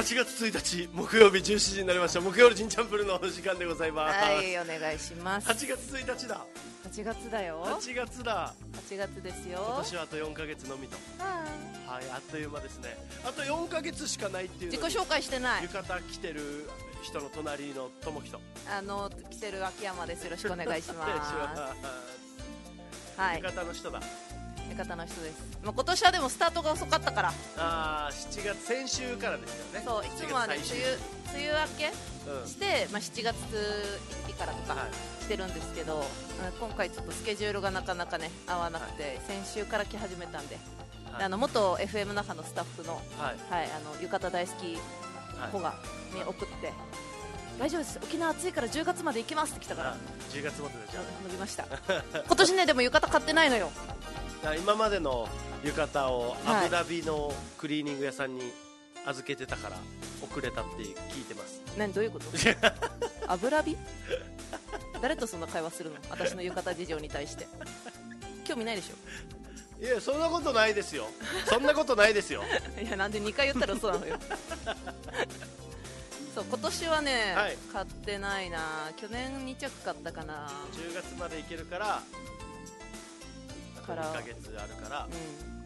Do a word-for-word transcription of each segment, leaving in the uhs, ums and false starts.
はちがつついたち木曜日じゅうしちじになりました。木曜日ジンチャンプルの時間でございます。 はい、お願いします。 はちがつついたちだ。はちがつだよ。 はちがつだ。はちがつですよ。 今年はあとよんかげつのみと。はい、あっという間ですね。あとよんかげつしかないっていう。 自己紹介してない。 浴衣着てる人の隣の友人、 あの着てる秋山です。よろしくお願いしますはい、 浴衣の人だ。 浴衣の人です。まあ、今年はでもスタートが遅かったから。 ああ、しちがつ、先週からですよね。 そう、いつもはね、梅雨梅雨明けして、うん、まあ、しちがつついたちからとかしてるんですけど、はい、今回ちょっとスケジュールがなかなかね合わなくて、はい、先週から来始めたんで、はい、あの元 エフエム 那覇のスタッフの、はいはい、あの浴衣大好き子が、に送って、はい、大丈夫です、沖縄暑いからじゅうがつまで行きますって来たから、 じゅうがつまでじゃあ乗りました今年ね、でも浴衣買ってないのよ。 今までの浴衣をアブダビのクリーニング屋さんに預けてたから遅れたって聞いてます。 何、どういうことアブラビ誰とそんな会話するの、私の浴衣事情に対して興味ないでしょ。 いや、そんなことないですよそんなことないですよいや、なんでにかい言ったらそうなのよそう、今年はね、はい、買ってないな。去年にちゃく買ったかな。 じゅうがつまでいけるからからにかげつあるから、うん、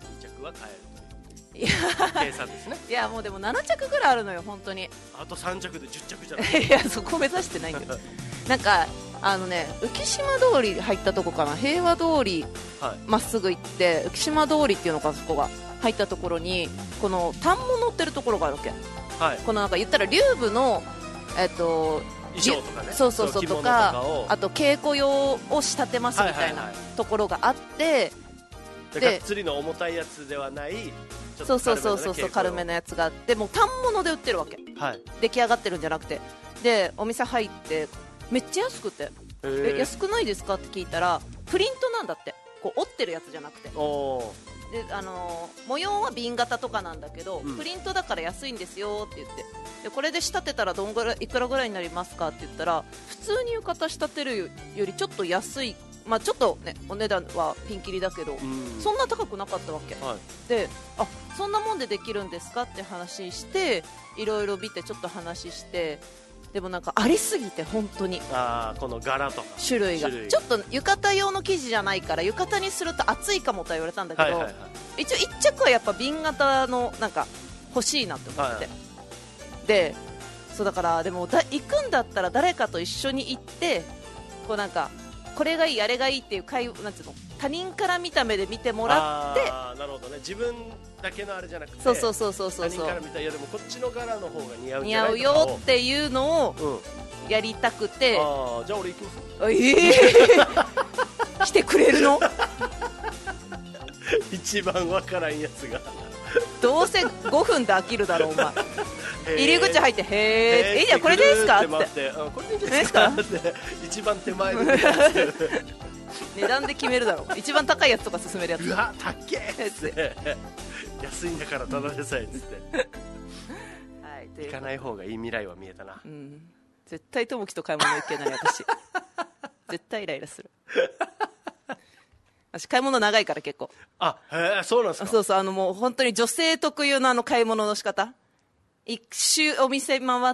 にちゃくは買えるという計算ですね。 いや、もうでもななちゃくぐらいあるのよ、本当に。 あとさんちゃくでじゅっちゃくじゃないいや、そこ目指してないんだよなんかあのね、浮島通り入ったとこかな、平和通りま、はい、っすぐ行って浮島通りっていうのか、そこが入ったところにこの反物売ってるところがあるわけ、はい、このなんか言ったら竜舞のえっと衣装とかね、 そうそうそうとか、あと稽古用を仕立てますみたいなところがあって、 でがっつりの重たいやつではない、 そうそうそうそうそう軽めのやつがあって、もう反物で売ってるわけ、はい、出来上がってるんじゃなくて、でお店入ってめっちゃ安くて、え安くないですかって聞いたら、プリントなんだって、こう折ってるやつじゃなくて、おで、あのー、模様は瓶型とかなんだけど、うん、プリントだから安いんですよって言って、でこれで仕立てたらどんぐらいいくらぐらいになりますかって言ったら、普通に浴衣仕立てるよりちょっと安い、まあ、ちょっと、ね、お値段はピンキリだけど、うん、そんな高くなかったわけ、はい、で、あ、そんなもんでできるんですかって話して、いろいろ見てちょっと話して、でもなんかありすぎて本当に、 あー、この柄とか種類がちょっと浴衣用の生地じゃないから浴衣にすると暑いかもとは言われたんだけど、はいはいはい、一応一着はやっぱ瓶型のなんか欲しいなって思って、はいはい、で、そうだからでもだ行くんだったら誰かと一緒に行って、こうなんかこれがいいあれがいいっていう会、なんていうの、他人から見た目で見てもらって、 あー、なるほどね、自分だけのあれじゃなくて、 そうそうそうそうそう、 他人から見たら、いやでもこっちの柄の方が似合うんじゃない似合うよっていうのをやりたくて、 うん、あ、じゃあ俺行きます。 えー、来てくれるの一番わからんやつがどうせごふんで飽きるだろうお前入り口入って、へー、えー、いやこれですかって、 待って、あ、これでいいですかって一番手前で値段で決めるだろう、一番高いやつとか勧めるやつ、 うわ、たっけーって安いんだからただでさえっつってはい、行かない方がいい未来は見えたな、うん、 絶対友樹と買い物行けない私絶対イライラする私買い物長いから結構、 あ、へえ、そうなんですか。 そうそう、あのもう本当に女性特有のあの買い物の仕方、一周お店回って、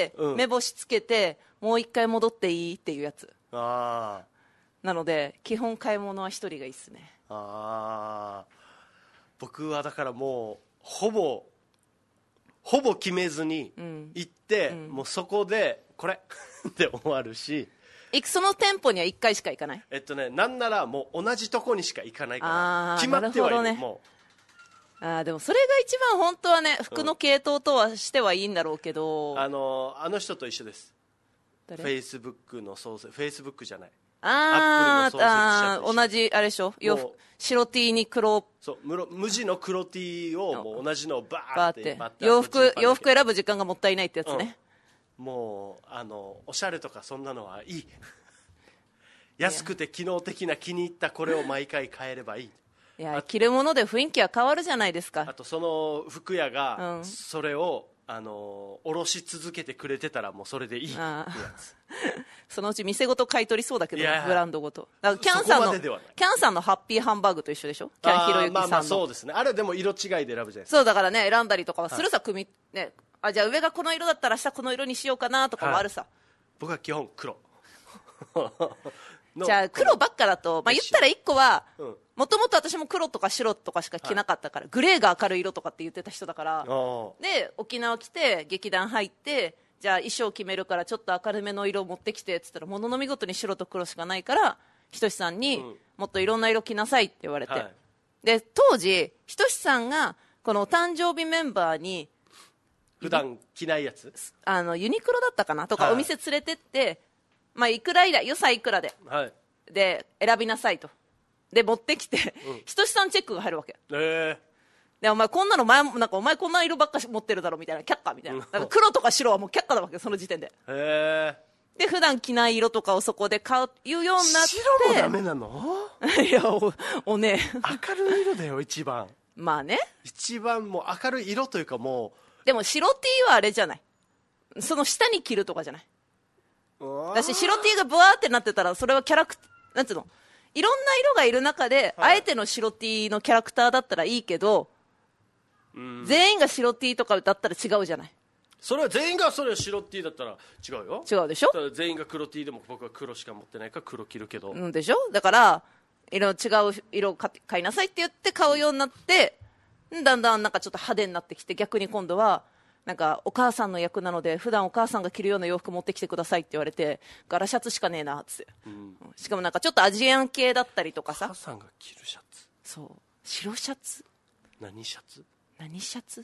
うん、目星つけてもう一回戻っていいっていうやつ、あなので基本買い物は一人がいいっすね。 あ、僕はだからもうほぼほぼ決めずに行って、うんうん、もうそこでこれって終わるし、 その店舗にはいっかいしか行かない、 えっとね、なんならもう同じとこにしか行かないから決まってはいる、 ね、 もう、あ、でもそれが一番本当はね、服の系統とはしてはいいんだろうけど、うん、 あのあの人と一緒です。フェイスブックの創設、フェイスブックじゃない、 ああ、同じあれでしょ、白 T に黒、 そう、無地の黒 T をもう同じのをバーってバーって洋服洋服選ぶ時間がもったいないってやつね、 うん、もうあのおしゃれとかそんなのはいい安くて機能的な気に入ったこれを毎回買えればいい。 いや、着るもので雰囲気は変わるじゃないですか。 あとその服屋がそれを、うん、あのおろし続けてくれてたらもうそれでいいってやつそのうち店ごと買い取りそうだけど、ブランドごと。だからキャンさんのキャンさんのハッピーハンバーグと一緒でしょ、キャンひろゆきさんの。 まあまあそうですね、あれでも色違いで選ぶじゃないですか。 そうだからね、選んだりとかはするさ、組、ね、 あ、じゃあ上がこの色だったら下この色にしようかなとかもあるさ、はい、 僕は基本黒じゃあ黒ばっかだと、まあ、言ったらいっこはもともと私も黒とか白とかしか着なかったから、はい、グレーが明るい色とかって言ってた人だから、で沖縄来て劇団入って、じゃあ衣装決めるからちょっと明るめの色持ってきてって言ったら、ものの見事に白と黒しかないから、ひとしさんにもっといろんな色着なさいって言われて、はい、で当時ひとしさんがこのお誕生日メンバーに普段着ないやつ、 あのユニクロだったかなとかお店連れてって、はい、まあ、いくら以来予算いくらで、はい、で選びなさいと、で持ってきて、うん、ひとしさんチェックが入るわけ、えー、でお前こんなの前なんかお前こんな色ばっか持ってるだろみたいな、却下みたいな、なんか黒とか白はもう却下だわけ、その時点で、えーで普段着ない色とかをそこで買うようになって、 白もダメなのいや お, おね明るい色だよ一番、 まあね、 一番もう明るい色というか、もうでも白 T はあれじゃない、その下に着るとかじゃない、私白 T がブワーってなってたら、それはキャラクなんつうの、いろんな色がいる中で、はい、あえての白 T のキャラクターだったらいいけど、うん、全員が白 T とかだったら違うじゃない。 それは全員がそれは白 T だったら違うよ。 違うでしょ。 全員が黒 T でも僕は黒しか持ってないから黒着るけど、 うんでしょ。だから色違う色を買いなさいって言って買うようになって、だんだんなんかちょっと派手になってきて、逆に今度はなんかお母さんの役なので普段お母さんが着るような洋服持ってきてくださいって言われて、柄シャツしかねえなっつって、うん、しかもなんかちょっとアジアン系だったりとかさ、 お母さんが着るシャツ、 そう白シャツ、 何シャツ何シャツ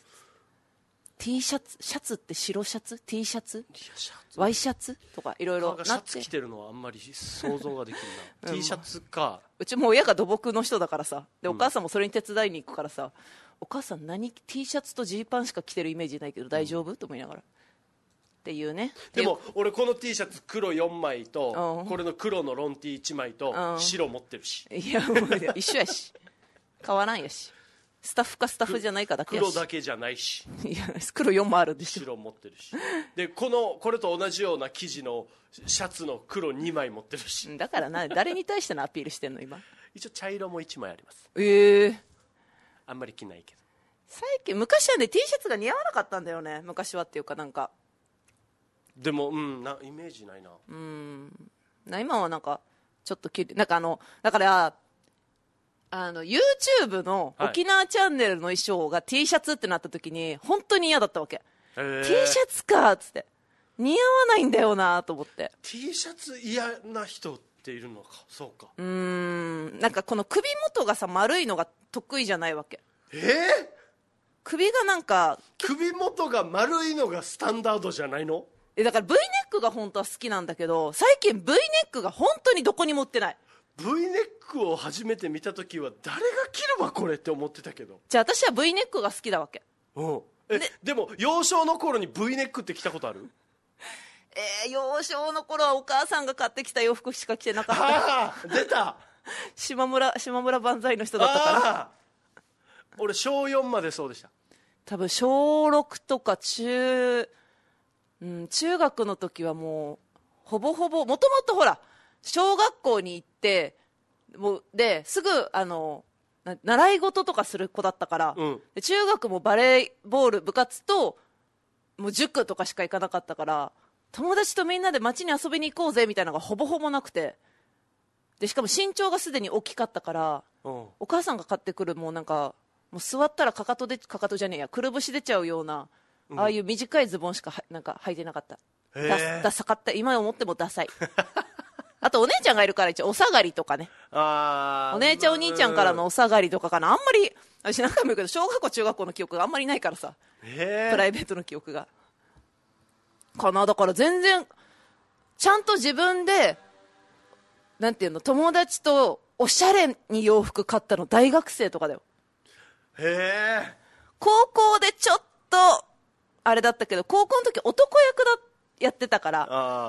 T シャツ、シャツって白シャツ T シャツシャツ Y シャツとかいろいろなって、 シャツ着てるのはあんまり想像ができるな、うん、T シャツか。 うちも親が土木の人だからさ、でお母さんもそれに手伝いに行くからさ、お母さん何 T シャツとジーパンしか着てるイメージないけど大丈夫、うん、と思いながらっていうね。 でも俺この T シャツ黒よんまいと、うん、これの黒のロン Tいちまいと、うん、白持ってるし、 いやもう一緒やし変わらんやし、スタッフかスタッフじゃないかだけやし、 黒だけじゃないし、 いや黒よんもあるんでしょ、 白持ってるし、でこのこれと同じような生地のシャツの黒にまい持ってるし、 だからな誰に対してのアピールしてんの今。 一応茶色もいちまいあります。 ええー、 あんまり着ないけど、 最近昔はね T シャツが似合わなかったんだよね、昔はっていうか、なんかでもうんなイメージないな、 うんな今はなんかちょっときなんかあのだからあの YouTube の沖縄チャンネルの衣装が T シャツってなった時に本当に嫌だったわけ、T シャツかっつって似合わないんだよなと思って。 T シャツ嫌な人っているのか。そうか、 うーんなんかこの首元がさ丸いのが得意じゃないわけ。 えー、 首がなんか首元が丸いのがスタンダードじゃないの。 えだから V ネックが本当は好きなんだけど、最近 V ネックが本当にどこにも売ってない。 V ネックを初めて見た時は誰が着るわこれって思ってたけど、 じゃあ私は V ネックが好きだわけ。 うんえ で, でも幼少の頃に V ネックって着たことある？ えー、幼少の頃はお母さんが買ってきた洋服しか着てなかった。 ああ出た島村島村万歳の人だったから。 俺小よんまでそうでした。 多分小ろくとか中、うん、中学の時はもうほぼほぼもともとほら小学校に行ってもうですぐあのな習い事とかする子だったから、うん、で中学もバレーボール部活ともう塾とかしか行かなかったから、友達とみんなで街に遊びに行こうぜみたいなのがほぼほぼなくて、でしかも身長がすでに大きかったから、うん、お母さんが買ってくるもうなんかもう座ったらかかとでかかとじゃねえやくるぶし出ちゃうような、うん、ああいう短いズボンしかはなんか履いてなかった。ダ, ダサかった。今思ってもダサいあとお姉ちゃんがいるから一応お下がりとかね、あお姉ちゃんお兄ちゃんからのお下がりとかかな。あんまり私何回も言うけど小学校中学校の記憶があんまりないからさ、プライベートの記憶がかな。だから全然ちゃんと自分でなんていうの友達とおしゃれに洋服買ったの大学生とかだよ。 へえ。 高校でちょっとあれだったけど、高校の時男役だやってたから、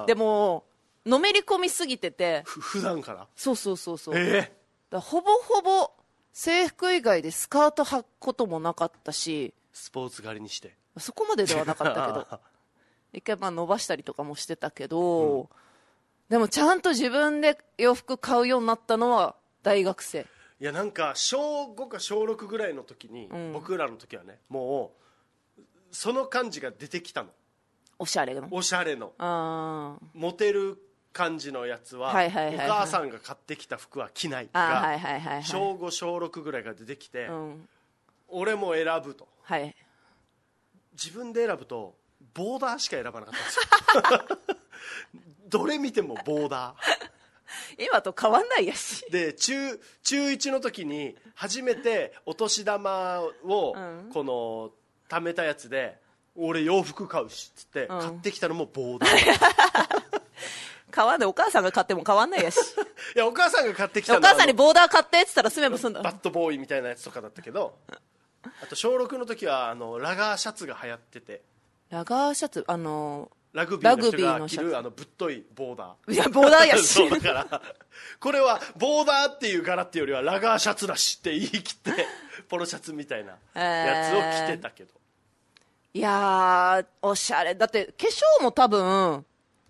でものめり込みすぎてて普段からそうそうそうそう、 えー、 だほぼほぼ制服以外でスカート履くこともなかったし、 スポーツ狩りにしてそこまでではなかったけど一回まあ伸ばしたりとかもしてたけど、うん、でもちゃんと自分で洋服買うようになったのは大学生。 いやなんか小ごか小ろくぐらいの時に、うん、僕らの時はねもうその感じが出てきたの。 おしゃれのおしゃれのあモテる感じのやつは、はいはいはいはい、お母さんが買ってきた服は着ないが、はいはいはいはい、小ご小ろくぐらいが出てきて、うん、俺も選ぶと、はい、自分で選ぶとボーダーしか選ばなかったんですよどれ見てもボーダー今と変わんないやしで 中, 中いちの時に初めてお年玉をこの貯めたやつで、俺洋服買うしっつって買ってきたのもボーダー、うん、 買わんで、お母さんが買っても買わんないやしいやお母さんが買ってきたのお母さんにボーダー買ってって言ったら住めば済んだ。 バッドボーイみたいなやつとかだったけどあと小ろくの時はあのラガーシャツが流行ってて、 ラガーシャツ、あのー、 ラグビーの人が着るあのぶっといボーダー。 いやボーダーやしそうだからこれはボーダーっていう柄っていうよりはラガーシャツだしって言い切ってポロシャツみたいなやつを着てたけど、 えー、いやーおしゃれだって。化粧も多分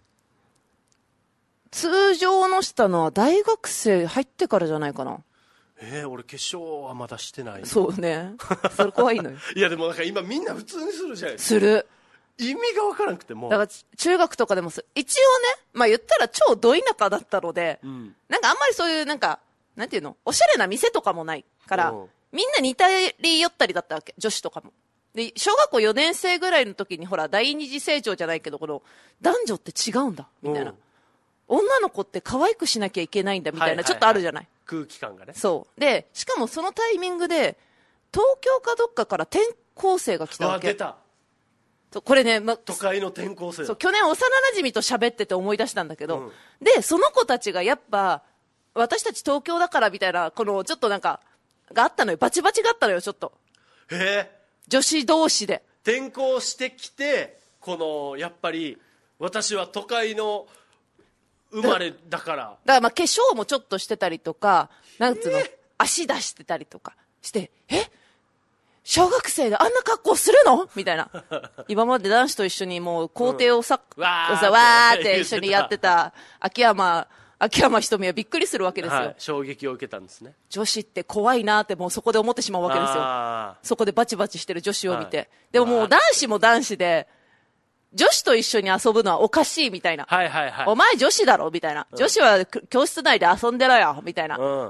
通常のしたのは大学生入ってからじゃないかな。 えー、俺化粧はまだしてない。 そうねそれ怖いのよいやでもなんか今みんな普通にするじゃないですか。 する。 意味が分からなくてもだから中学とかでもす一応ね、まあ言ったら超ど田舎だったので、うん、なんかあんまりそういうなんかなんていうのおしゃれな店とかもないから、みんな似たり寄ったりだったわけ、女子とかも。で小学校よねん生ぐらいの時にほら第二次成長じゃないけど、この男女って違うんだみたいな、女の子って可愛くしなきゃいけないんだみたいな、はいはいはい、ちょっとあるじゃない、 空気感がね。 そうで、しかもそのタイミングで東京かどっかから転校生が来たわけ。 出た。 これね、ま、 都会の転校生。 そう、去年幼馴染と喋ってて思い出したんだけど、うん、でその子たちがやっぱ私たち東京だからみたいな、このちょっとなんかがあったのよ。バチバチがあったのよ、ちょっと。 へえ。 女子同士で転校してきて、このやっぱり私は都会の生まれだからだからまあ化粧もちょっとしてたりとか、なんつうの、えー、足出してたりとかして、え小学生であんな格好するのみたいな今まで男子と一緒にもう校庭をさ、うん、わーわーって一緒にやってた秋山秋山ひとみはびっくりするわけですよ、はい、 衝撃を受けたんですね。 女子って怖いなってもうそこで思ってしまうわけですよ。そこでバチバチしてる女子を見て、はい、でももう男子も男子で女子と一緒に遊ぶのはおかしいみたいな、 はいはいはい、 お前女子だろみたいな、うん、女子は教室内で遊んでろよみたいな、うん、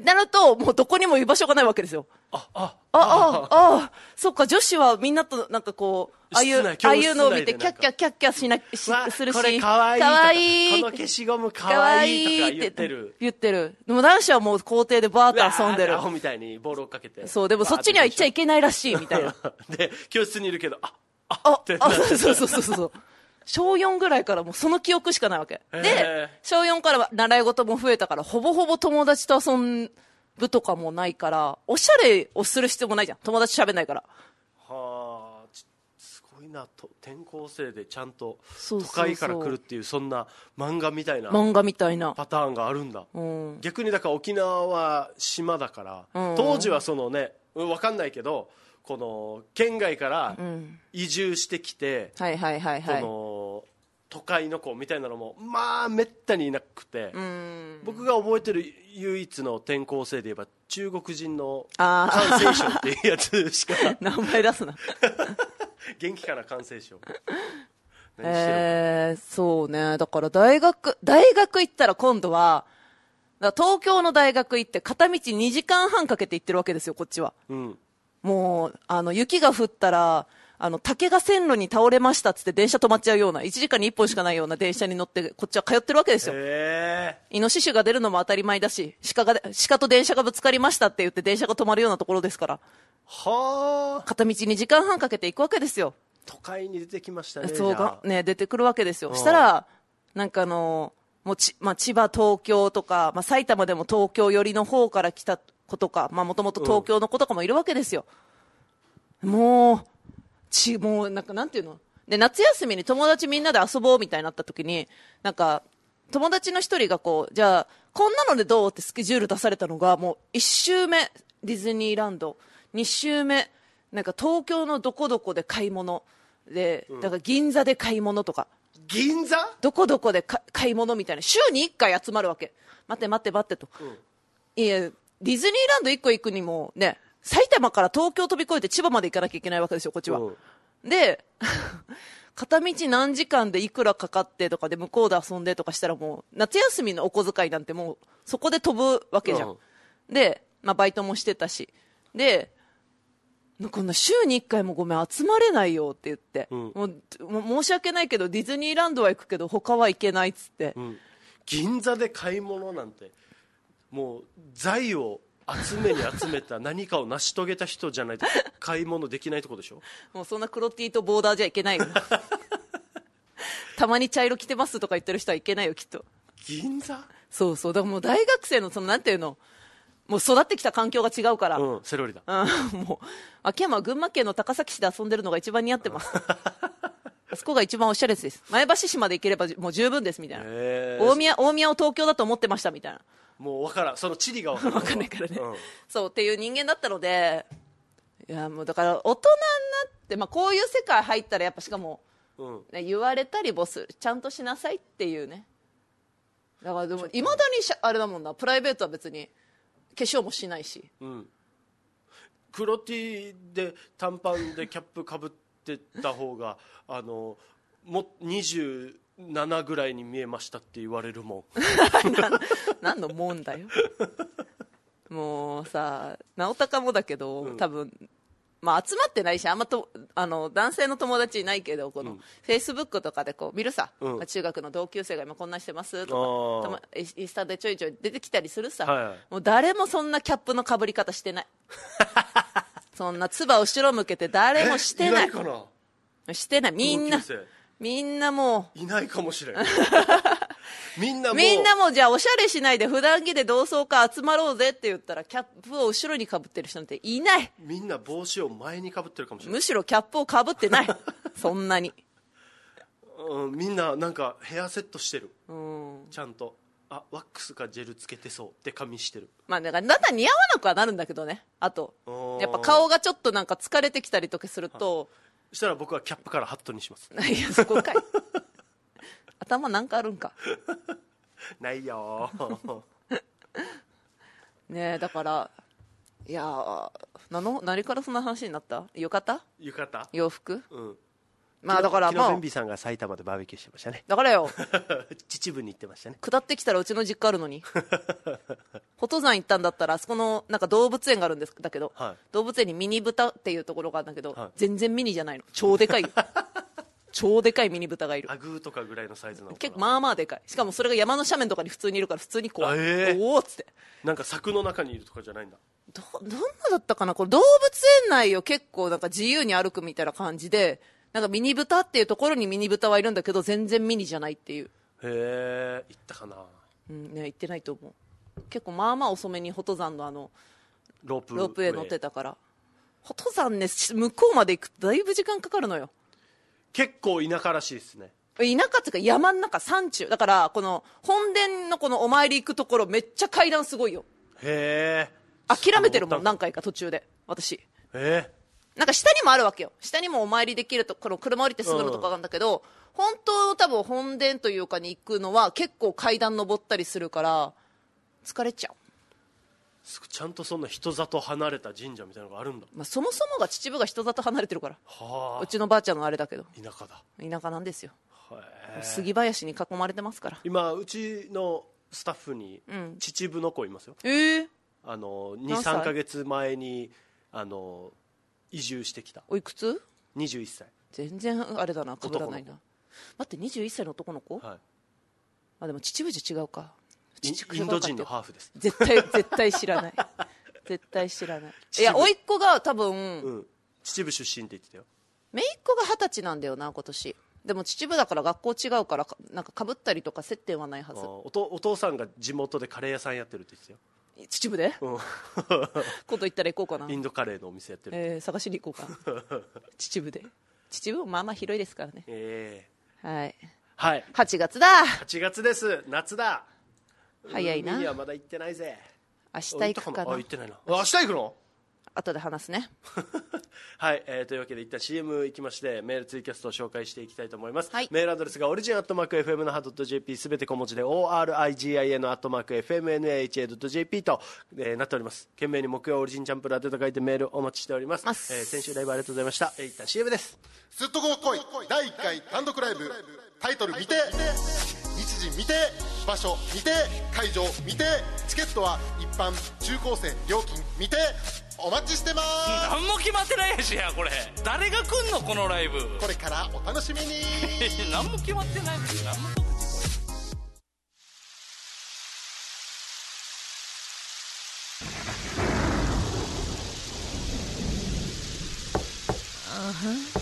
なるともうどこにも居場所がないわけですよ。あああああそっか、女子はみんなとなんかこうああいうああいうのを見てキャッキャキャッキャしなしするし、 これかわいい、かわいい、この消しゴムかわいいとか言ってる言ってる。でも男子はもう校庭でバーッと遊んでる、 アホみたいにボールをかけて。 そう、でもそっちには行っちゃいけないらしいみたいなで教室にいるけどあああってあそうそうそうそう小よんぐらいからもうその記憶しかないわけで、小よんから習い事も増えたからほぼほぼ友達と遊ぶとかもないから、おしゃれをする必要もないじゃん、友達喋んないから。 はあ、すごいな。と転校生でちゃんと都会から来るっていう、そんな漫画みたいな漫画みたいなパターンがあるんだ、うん、逆にだから沖縄は島だから、うん、当時はそのね分かんないけどこの県外から移住してきて、 うん、はいはいはいはい、 この都会の子みたいなのもまあめったにいなくて、うん、僕が覚えてる唯一の転校生で言えば中国人の感染症っていうやつしか名前出すな元気かな感染症えー、そうね。だから大学大学行ったら今度はだから東京の大学行って片道にじかんはんかけて行ってるわけですよ、こっちは、うん、もうあの雪が降ったらあの竹が線路に倒れましたっつって電車止まっちゃうような、いちじかんにいっぽんしかないような電車に乗ってこっちは通ってるわけですよ。イノシシが出るのも当たり前だし、鹿が鹿と電車がぶつかりましたって言って電車が止まるようなところですから、はあ、片道にじかんはんかけて行くわけですよ。 都会に出てきましたね。 そうがね、出てくるわけですよ。したらなんかあのもうち、まあ、千葉東京とか、まあ、埼玉でも東京寄りの方から来た子とか、もともと東京の子とかもいるわけですよ、うん、もうちもうなんかなんていうので、夏休みに友達みんなで遊ぼうみたいになった時に、なんか友達の一人がこう、じゃあこんなのでどうってスケジュール出されたのが、もういち週目ディズニーランド、に週目なんか東京のどこどこで買い物で、だから銀座で買い物とか、 銀座どこどこで買い物みたいな、週にいっかい集まるわけ。待って待って待ってと、うん、いやディズニーランドいっこ行くにもね埼玉から東京飛び越えて千葉まで行かなきゃいけないわけですよ、こっちは。うん、で、片道何時間でいくらかかってとかで向こうで遊んでとかしたらもう、夏休みのお小遣いなんてもう、そこで飛ぶわけじゃん。うん、で、まあバイトもしてたし。で、こんな週にいっかいもごめん集まれないよって言って、うん、もうも申し訳ないけどディズニーランドは行くけど他は行けないっつって、うん、 銀座で買い物なんてもう財を集めに集めた何かを成し遂げた人じゃないと買い物できないとこでしょ。 もうそんな黒 T とボーダーじゃいけないよたまに茶色着てますとか言ってる人はいけないよきっと。 銀座。 そうそう、だからもう大学生のそのなんていうの、もう育ってきた環境が違うから、 うん、セロリだ、 うん、もう秋山は群馬県の高崎市で遊んでるのが一番似合ってます、うん、あそこが一番おしゃれです。前橋市まで行ければもう十分ですみたいな。大宮、大宮を東京だと思ってましたみたいな。 もう分からん、その地理が分からん分かんないからね、うん、そうっていう人間だったので、いやもうだから大人になって、まあ、こういう世界入ったらやっぱしかも、うんね、言われたりもする、ちゃんとしなさいっていうね。だからでもいまだにしあれだもんな、プライベートは別に化粧もしないし、うん、 黒 T で短パンでキャップかぶってた方があのもにじゅうななぐらいに見えましたって言われるもんな何のもんだよもうさ、直高もだけど、うん、多分まあ集まってないしあんまとあの男性の友達いないけど、このフェイスブックとかでこう見るさ、うん、中学の同級生が今こんなしてますとか、インスタでちょいちょい出てきたりするさ、はいはい、もう誰もそんなキャップのかぶり方してないそんなつば後ろ向けて誰もしてない。 いないかな。 してない。みんなみんなもういないかもしれないみんなもうみんなもじゃあおしゃれしないで普段着で同窓会集まろうぜって言ったらキャップを後ろにかぶってる人なんていない。 みんな帽子を前にかぶってるかもしれない。 むしろキャップをかぶってないそんなに、 うん、みんななんかヘアセットしてる、うん、ちゃんとあワックスかジェルつけてそうって髪してる。 まあだからだんだん似合わなくはなるんだけどね。あとやっぱ顔がちょっとなんか疲れてきたりとかすると、 そしたら僕はキャップからハットにしますいやそこかい頭なんかあるんかないよねえ、だからいやなの何からそんな話になった。浴衣浴衣洋服、うん、まあだからまあキロベンビさんが埼玉でバーベキューしてましたね。 だからよ秩父に行ってましたね。 下ってきたらうちの実家あるのにフォト山行ったんだったらあそこのなんか動物園があるんですだけど、はい、動物園にミニ豚っていうところがあるんだけど、はい、全然ミニじゃないの、超でかい超でかいミニ豚がいる。 アグーとかぐらいのサイズなのかな。 結構まあまあでかい。しかもそれが山の斜面とかに普通にいるから普通に怖い、えー、おおっつって。 なんか柵の中にいるとかじゃないんだ。 どどんなだったかな。これ動物園内を結構なんか自由に歩くみたいな感じで、なんかミニ豚っていうところにミニ豚はいるんだけど全然ミニじゃないっていう。へえ、行ったかな。 うんね、行ってないと思う。結構まあまあ遅めにフォト山のあのロープロープウェイ乗ってたから。フォト山ね、向こうまで行くとだいぶ時間かかるのよ。 結構田舎らしいですね。 田舎っていうか山の中、山中だから、この本殿のこのお参り行くところめっちゃ階段すごいよ。 へえ。 諦めてるもん何回か途中で私。へえ。 なんか下にもあるわけよ。下にもお参りできるところ、車降りてすぐのとこなんだけど、うん、本当多分本殿というかに行くのは結構階段登ったりするから疲れちゃう。 ちゃんとそんな人里離れた神社みたいなのがあるんだ。 まあ、そもそもが秩父が人里離れてるから、はあ、うちのばあちゃんのあれだけど田舎だ。 田舎なんですよ。杉林に囲まれてますから。 今うちのスタッフに秩父の子いますよ、 うん、えー、 あの にさんかげつまえにあの移住してきた。 おいくつ？ にじゅういっさい。 全然あれだな、被らないな。待って、にじゅういっさいの男の子、はい、あでも秩父じゃ違うか。 インド人のハーフです。 絶対絶対知らない絶対知らない。いや甥っ子が多分、うん、 秩父出身って言ってたよ。 姪っ子が二十歳なんだよな今年。でも秩父だから学校違うからなんか被ったりとか接点はないはず。 お, とお父さんが地元でカレー屋さんやってるって言ってたよ。 秩父で、うん、今度行ったら行こうかな。 インドカレーのお店やってる、 えー、探しに行こうかな秩父で。秩父もまあまあ広いですからね、えー、はい、 はい、 はちがつだ。 はちがつです。夏だ。 早いな。 海にはまだ行ってないぜ。 明日行くかな。 あ、行ってないな。明日行くの？ 後で話すねはい、えー、というわけで一旦 シーエム 行きましてメールツイキャストを紹介していきたいと思います、 はい、 メールアドレスがオリジンアットマーク エフエムナハドットジェーピー すべて小文字で オーアールアイジーアイエヌ アットマーク エフエムエヌエイチエードットジェーピー と、えー、なっております。懸命に木曜オリジンチャンプル宛てと書いてメールお待ちしております、えー、先週ライブありがとうございました、えー、一旦 シーエム です。 すっとこ来いだいいっかい単独ライブ、タイトル見て、日時見て、場所見て、会場見て、チケットは一般中高生料金見て、お待ちしてます。 何も決まってないやしや。これ誰が来んのこのライブ。 これからお楽しみに何も決まってないのに何もあは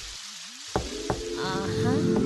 あは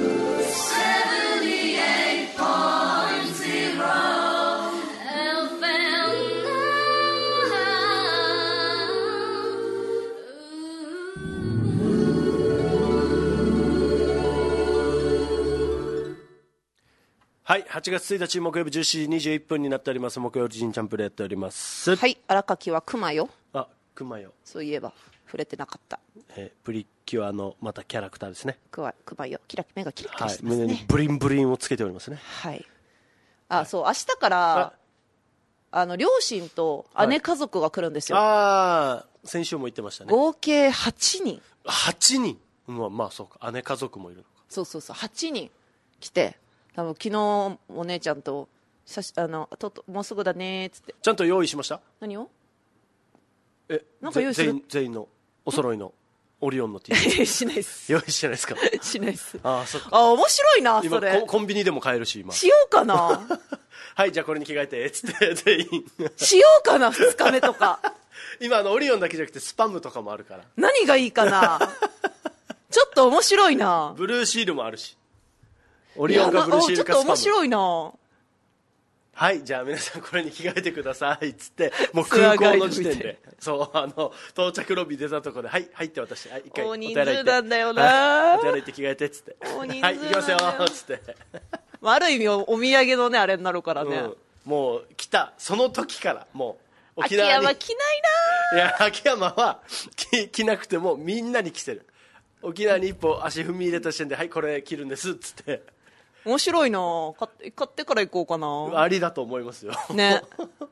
はい、はちがつついたち木曜日じゅうしちじにじゅういっぷんになっております。木曜日ジンチャンプルやっております。 はい、荒垣はクマよ。 あ、クマよ。 そういえば触れてなかった。 えー、プリキュアのまたキャラクターですね。 クマクマよ。キラ目がキラキラしてますね。 はい、胸にブリンブリンをつけておりますね。 はい。あ、はい、そう明日からあの両親と姉家族が来るんですよ。 はい、ああ、先週も言ってましたね。 合計はちにん。 はちにん。まあまあそうか。姉家族もいるのか。 そうそうそう。はちにん来て。多分昨日お姉ちゃんとあのとともうすぐだねっつってちゃんと用意しました。 何をえなんか用意する 全, 全員のお揃いのオリオンの T シャツしないっす。 用意してないですか。 しないっす。 ああ、そっか。 あ、面白いなそれ。 今コンビニでも買えるし今しようかなはいじゃあこれに着替えてっつって全員しようかなふつかめとか今あのオリオンだけじゃなくてスパムとかもあるから何がいいかなちょっと面白いな。 ブルーシールもあるしオリオンがブルーシールかスパム。ちょっと面白いな。 はいじゃあ皆さんこれに着替えてくださいっつってもう空港の時点でそうあの到着ロビー出たところではい入って私はい一回大人数なんだよな、 はい、お手洗い行って着替えてっつって大人数はい行きますよっつってある意味お土産のねあれになるからね、うん、 もう来たその時からもう沖縄に秋山着ないないや秋山は着, 着なくてもみんなに着てる。沖縄に一歩足踏み入れた時点ではいこれ着るんですっつって面白いな。買って、買ってから行こうかな。 ありだと思いますよね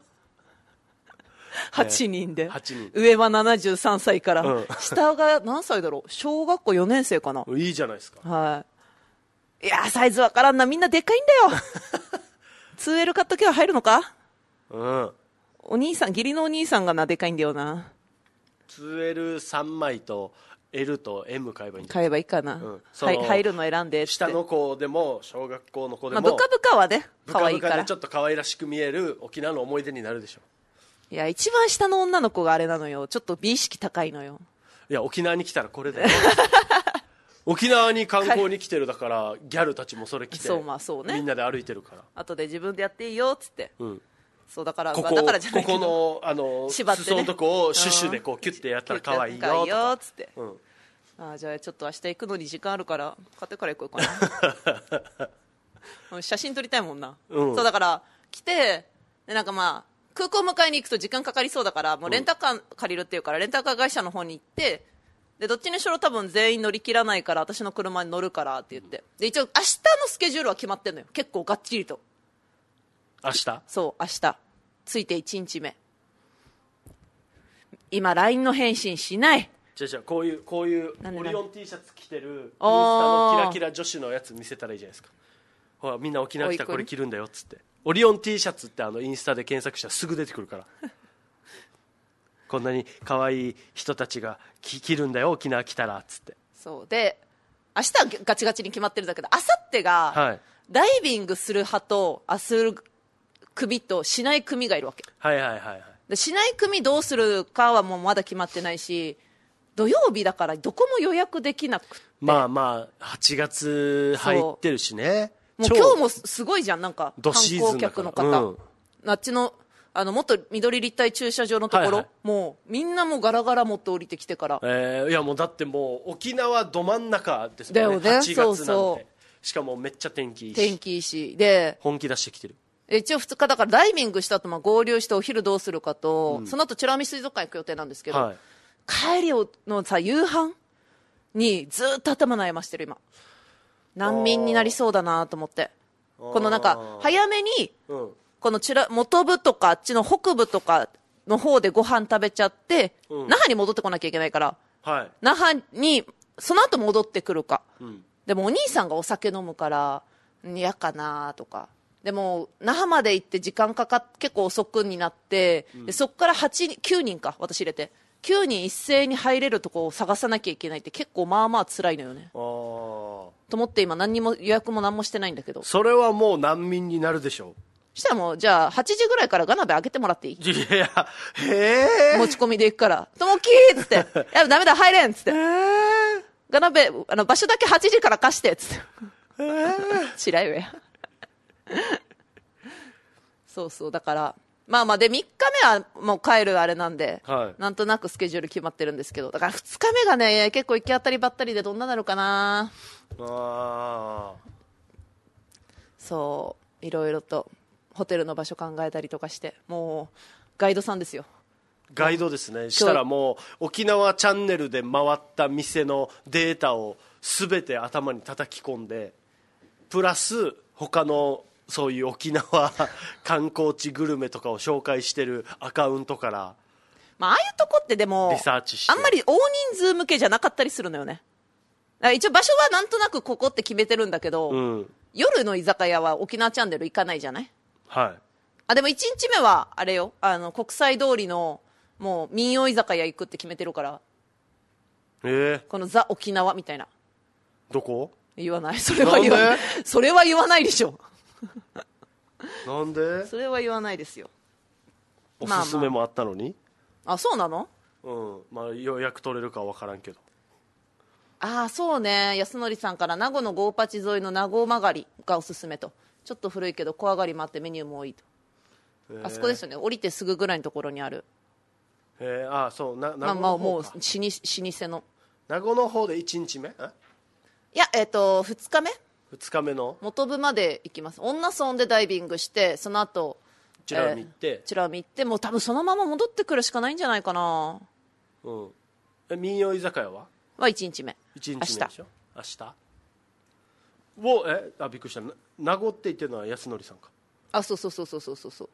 はちにんで、 はちにん上はななじゅうさんさいから、うん、下が何歳だろう。小学校よねん生かな。 いいじゃないですか。 はい。いやサイズわからんな。みんなでかいんだよツーエル 買っとけば入るのか。 うんお兄さん義理のお兄さんがなでかいんだよな。 ツーエルさん 枚とL と エム 買えばいいんだ。 買えばいいかな、うん、はい、入るの選んでって。 下の子でも小学校の子でも、 まあ、ブカブカはね可愛いからブカブカでちょっと可愛らしく見える沖縄の思い出になるでしょ。 いや一番下の女の子があれなのよ。ちょっと美意識高いのよ。 いや沖縄に来たらこれだよ沖縄に観光に来てるだからギャルたちもそれ着て、 そうまあそうね、 みんなで歩いてるから後で自分でやっていいよっつって、うん、そうだからここ、 だからじゃないけどここのあの縛ってね、 裾のとこをシュッシュでこうキュッてやったら可愛いよとかっつって、うん、あじゃあちょっと明日行くのに時間あるから買ってから行こうかな写真撮りたいもんな、うん、そうだから来てでなんかまあ空港迎えに行くと時間かかりそうだからもうレンタカー借りるっていうからレンタカー会社の方に行ってでどっちにしろ多分全員乗り切らないから私の車に乗るからって言ってで一応明日のスケジュールは決まってんのよ。結構がっちりと。 明日そう明日ついていちにちめ今 ライン の返信しない。 じゃあじゃあこういうこういうオリオン T シャツ着てるインスタのキラキラ女子のやつ見せたらいいじゃないですか。ほらみんな沖縄来たらこれ着るんだよっつってオリオン T シャツってあのインスタで検索したらすぐ出てくるからこんなに可愛い人たちが着るんだよ沖縄来たらっつって。 そうで明日はガチガチに決まってるんだけど明後日が、はい、ダイビングする派とあする組としない組がいるわけ。 はいはいはいはい。 でしない組どうするかはもうまだ決まってないし土曜日だからどこも予約できなくてまあまあはちがつ入ってるしね。 もう今日もすごいじゃんなんか観光客の方、うん、あっちのあの元緑立体駐車場のところ、はいはい、もうみんなもガラガラ持って降りてきてから、 えー、いやもうだってもう沖縄ど真ん中ですもんね。だよね。はちがつなんてそうそうしかもめっちゃ天気いいし天気いいしで本気出してきてる。 一応ふつかだからダイビングした後、まあ合流してお昼どうするかと、うん、その後美ら海水族館行く予定なんですけど、はい、帰りのさ夕飯にずっと頭悩ましてる今。難民になりそうだなと思って、このなんか早めに、うん、このチラ元部とかあっちの北部とかの方でご飯食べちゃって、うん、那覇に戻ってこなきゃいけないから、はい、那覇にその後戻ってくるか、うん、でもお兄さんがお酒飲むから嫌かなとか、でも那覇まで行って時間かかっ結構遅くになって、うん、でそこからはちきゅうにんか私入れてきゅうにん一斉に入れるとこを探さなきゃいけないって結構まあまあ辛いのよね。あと思って今何にも予約も何もしてないんだけど。それはもう難民になるでしょう。 したらもうじゃあはちじぐらいからガナベ開けてもらっていい？ いやへえ持ち込みで行くからともきーっつっていやダメだ入れんっつってガナベあの場所だけはちじから貸してっつってつらいわそうそうだからまあまあでみっかめはもう帰るあれなんで、はい、なんとなくスケジュール決まってるんですけど、だからふつかめがね結構行き当たりばったりでどんななるかなあ。そういろいろとホテルの場所考えたりとかして、もうガイドさんですよ。 ガイドですね。したらもう沖縄チャンネルで回った店のデータを全て頭に叩き込んで、プラス他のそういう沖縄観光地グルメとかを紹介してるアカウントから、 まあ、ああいうとこってでもリサーチしてあんまり大人数向けじゃなかったりするのよね。だから一応場所はなんとなくここって決めてるんだけど、うん、夜の居酒屋は沖縄チャンネル行かないじゃない。はい。あでもいちにちめはあれよ、あの国際通りのもう民謡居酒屋行くって決めてるから。えー、このザ沖縄みたいな。 どこ？ 言わない。それは言わない。それは言わないでしょ。 なんで？ それは言わないですよ。 おすすめもあったのに、 まあまあ、あそうなの？ うんまあ予約取れるかは分からんけど。 ああそうね、安則さんから名護のゴーパチ沿いの名護曲がりがおすすめと。ちょっと古いけど小上がりもあってメニューも多いと。あそこですよね、降りてすぐぐらいのところにある。 へえ、あそうなまあまあもう老舗の名護の方でいちにちめ？いやえっ、ー、とふつかめふつかめの元部まで行きます。女村でダイビングしてその後チラ海行って、えー、 チラ海行ってもう多分そのまま戻ってくるしかないんじゃないかな。 うんえ民謡居酒屋ははいちにちめいちにちめでしょ。明日をえあびっくりした。名護って言ってるのは安則さんか。 あそうそうそうそうそうそう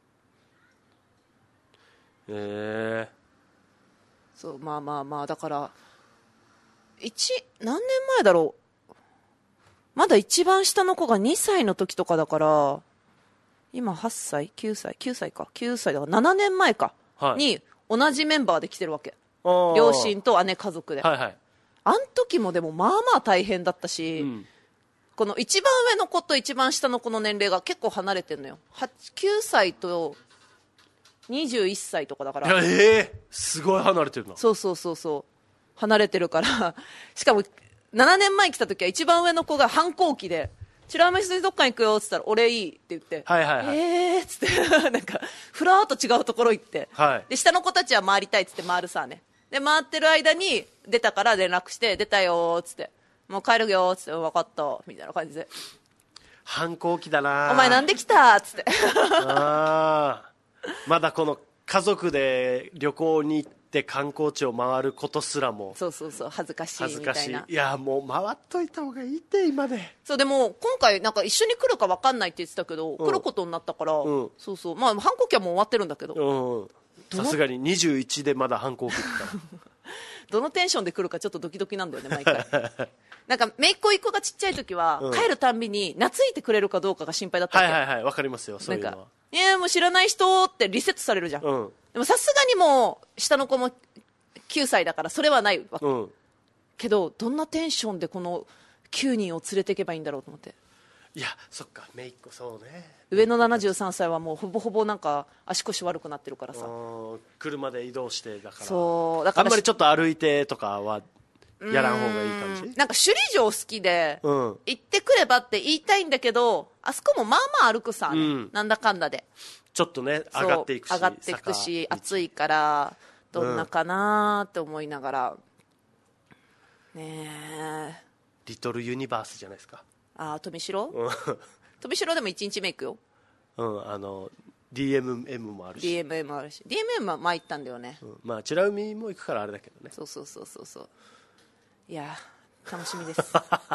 えーそうまあまあまあだから一何年前だろう。まだ一番下の子がにさいの時とかだから今はっさいきゅうさいきゅうさいかきゅうさいだからななねんまえか、はい、に同じメンバーで来てるわけ。両親と姉家族で、はいはい、あん時もでもまあまあ大変だったし、うん、この一番上の子と一番下の子の年齢が結構離れてるのよ。きゅうさいとにじゅういっさいとかだから。 えー、すごい離れてるな。 そうそうそうそう離れてるからしかもななねんまえ来た時は一番上の子が反抗期でチラメ水族館行くよって言ったら俺いいって言って、はいはいはい、えーっつってなんかふらーっと違うところ行って、はい、で下の子たちは回りたいっつって回るさね。で回ってる間に出たから連絡して出たよっつってもう帰るよっつって分かったみたいな感じで。 反抗期だな。 お前なんで来たっつってあまだこの家族で旅行に行って観光地を回ることすらもそうそうそう恥ずかしいみたいな。恥ずかしい。いやもう回っといた方がいいって今で。 そうでも今回なんか一緒に来るか分かんないって言ってたけど、うん、来ることになったから、うん、そうそうまあ反抗期はもう終わってるんだけどさすがににじゅういちでまだ反抗期からどのテンションで来るかちょっとドキドキなんだよね毎回なんか姪っ子一個がちっちゃい時は、うん、帰るたんびに懐いてくれるかどうかが心配だったわけ。 はいはいはいわかりますよそういうのは。 いやもう知らない人ってリセットされるじゃん、うん、でもさすがにもう下の子もきゅうさいだからそれはないわけ、うん、けどどんなテンションでこのきゅうにんを連れていけばいいんだろうと思って。 いやそっか姪っ子そうね。 上のななじゅうさんさいはもうほぼほぼなんか足腰悪くなってるからさ車で移動してだからそうだからあんまりちょっと歩いてとかはやらん方がいい感じ。 なんか首里城好きで、うん、行ってくればって言いたいんだけどあそこもまあまあ歩くさ、ねうん、なんだかんだでちょっとね上がっていくし上がっていくし暑いからどんなかなって思いながら、うん、ねえリトルユニバースじゃないですか。 ああ富城富城でもいちにちめ行くよ。 うん、あの ディーエムエム もあるしディーエムエム もあるし ディーエムエム は前行ったんだよね、 うん、まあチラ海も行くからあれだけどね。 そうそうそうそうそう。いや楽しみです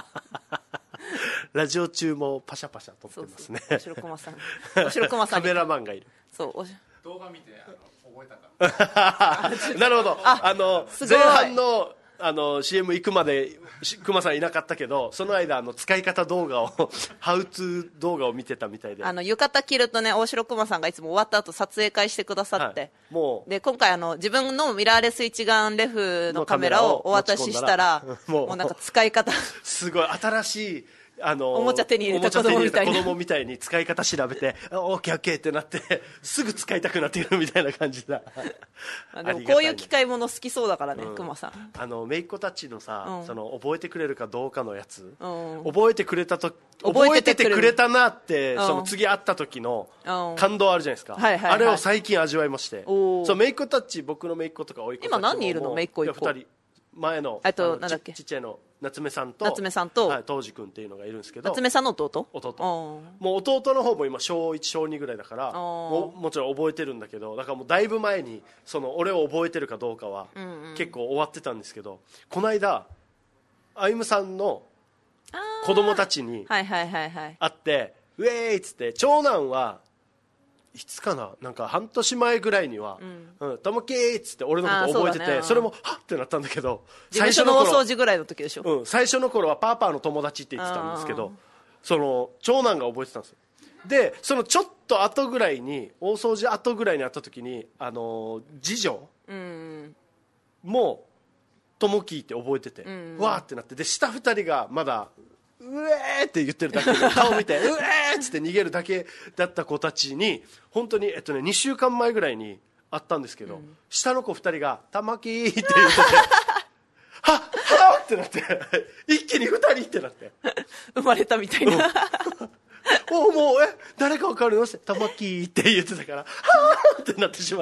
ラジオ中もパシャパシャ撮ってますね。 おしろくまさんおしろくまさんカメラマンがいる。 そうおし動画見てあの覚えたかなるほど。ああの前半のあの シーエム 行くまでくまさんいなかったけど、その間あの使い方動画をハウツー動画を見てたみたいで、 あの浴衣着るとね、大城くまさんがいつも終わった後撮影会してくださって、はい、もうで今回あの自分のミラーレス一眼レフのカメラをお渡ししたら、もうもうなんか使い方すごい新しいあのおもちゃ手に入れた子供みたいな子供みたいに使い方調べてオーケーオーケーってなってすぐ使いたくなっているみたいな感じだでもこういう機械もの好きそうだからね、くま、うん、さんあの姪っ子たちのさ、うん、その覚えてくれるかどうかのやつ、うん、覚えてくれたと覚えててくれたなって、うん、その次会った時の感動あるじゃないですか、うんはいはいはい、あれを最近味わいまして、そう姪っ子たち僕の姪っ子とか甥っ子たちも今何人いるの姪っ子いっこふたり前のあとなんだっけちっちゃいの夏目さんと夏目さんと、 はい、東司君っていうのがいるんですけど、 夏目さんの弟弟もう弟の方も今小いち小にぐらいだからも, もちろん覚えてるんだけど、だからもうだいぶ前にその俺を覚えてるかどうかは結構終わってたんですけど、うんうん、この間歩夢さんの子供たちに会ってウェーイっつって、長男はいつかな、なんか半年前ぐらいには「うん、ともきー」っつって俺のこと覚えてて、 そ,、ね、それもはっってなったんだけど、 最初の大掃除ぐらいの時でしょ、 うん、最初の頃はパーパーの友達って言ってたんですけど、その長男が覚えてたんですよ。でそのちょっと後ぐらいに大掃除後ぐらいに会った時にあの次女もともきーって覚えてて、うんうん、わーってなって、で下ふたりがまだうえーって言ってるだけで顔見てうえーっつって逃げるだけだった子たちに本当に、えっとね、にしゅうかんまえぐらいに会ったんですけど、うん、下の子ふたりが玉木って言っててはっはっってなって一気にふたりってなって生まれたみたいな、うん、 おもうえ誰か分かるのって玉木って言ってたからはっってなってしまって、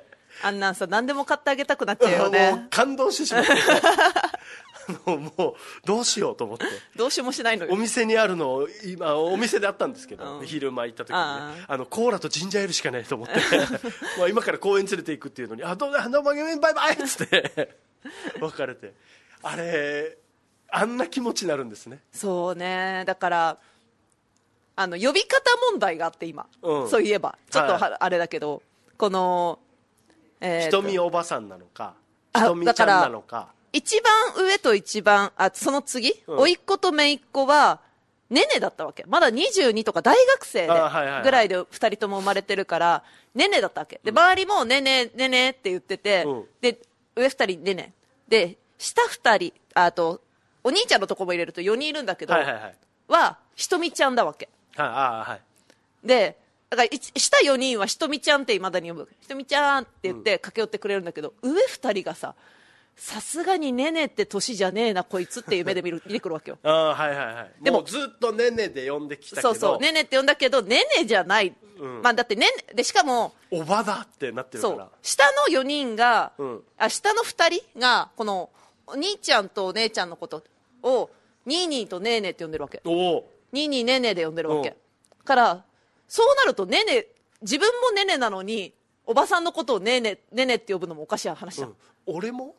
あんなんさ何でも買ってあげたくなっちゃうよね。 もう感動してしまってもうどうしようと思ってどうしようもしないのよ。 お店にあるのを今お店であったんですけど、うん、昼間行った時に、ね、ああのコーラとジンジャーエールしかないと思ってまあ今から公園連れて行くっていうのにあどうだどうもバイバイっつって別れて、あれあんな気持ちになるんですね。 そうね、だからあの呼び方問題があって今、うん、そういえばちょっと、はい、あれだけどこの、 えー、ひとみおばさんなのかひとみちゃんなのか一番上と一番あその次、うん、甥っ子と姪っ子はねねだったわけ。まだにじゅうにとか大学生でぐらいでふたりとも生まれてるからねねだったわけで、周りもねねねねって言ってて、うん、で上ふたりねねで下ふたりあとお兄ちゃんのとこも入れるとよにんいるんだけど、はいはいはい、はひとみちゃんだわけ、 はいあはい、 でだから下よにんはひとみちゃんっていまだに呼ぶ、ひとみちゃんって言って駆け寄ってくれるんだけど、うん、上ふたりがささすがにねねって年じゃねえなこいつっていう目で見る見てくるわけよ。 あはいはいはい。でももうずっとねねで呼んできたけど、 そうそうねねって呼んだけどねねじゃない、うん、まあだってねでしかもおばだってなってるから、 そう下のよにんが、うん、あ下のふたりがこのお兄ちゃんとお姉ちゃんのことをニーニーとねーねって呼んでるわけ。おニーニーねねで呼んでるわけからそうなるとねね自分もねねなのにおばさんのことをねねねねって呼ぶのもおかしい話じゃん、うん俺も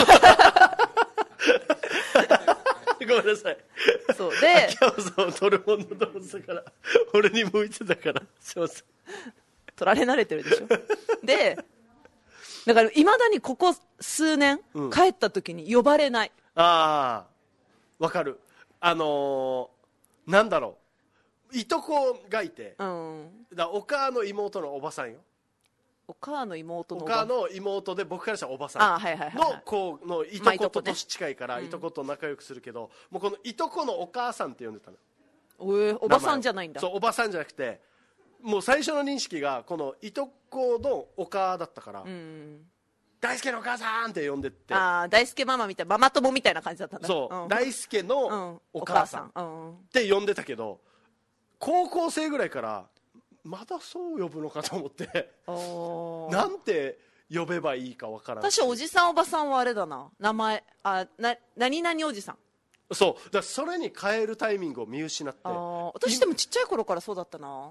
ごめんなさい。 そうで秋山さんを取るものと思ってたから俺に向いてたからすいません。 取られ慣れてるでしょでだからいまだにここ数年、うん、帰った時に呼ばれない。 ああわかる。あのー、なんだろういとこがいて、うん、だお母の妹のおばさんよ。 お母の妹のお母の妹で僕からしたらおばさんの子のいとこと年近いからいとこと仲良くするけど、もうこのいとこのお母さんって呼んでたの。 えー、おばさんじゃないんだ。 そうおばさんじゃなくてもう最初の認識がこのいとこのお母だったから、うん、大輔のお母さんって呼んでって、 あ大輔ママみたいなママ友みたいな感じだったんだ。 そう、うん、大輔のお母さんって呼んでたけど高校生ぐらいからまだそう呼ぶのかと思ってなんて呼べばいいかわからない。 私おじさんおばさんはあれだな名前あな何々おじさん。 そうだそれに変えるタイミングを見失って。 あ私でもちっちゃい頃からそうだったな。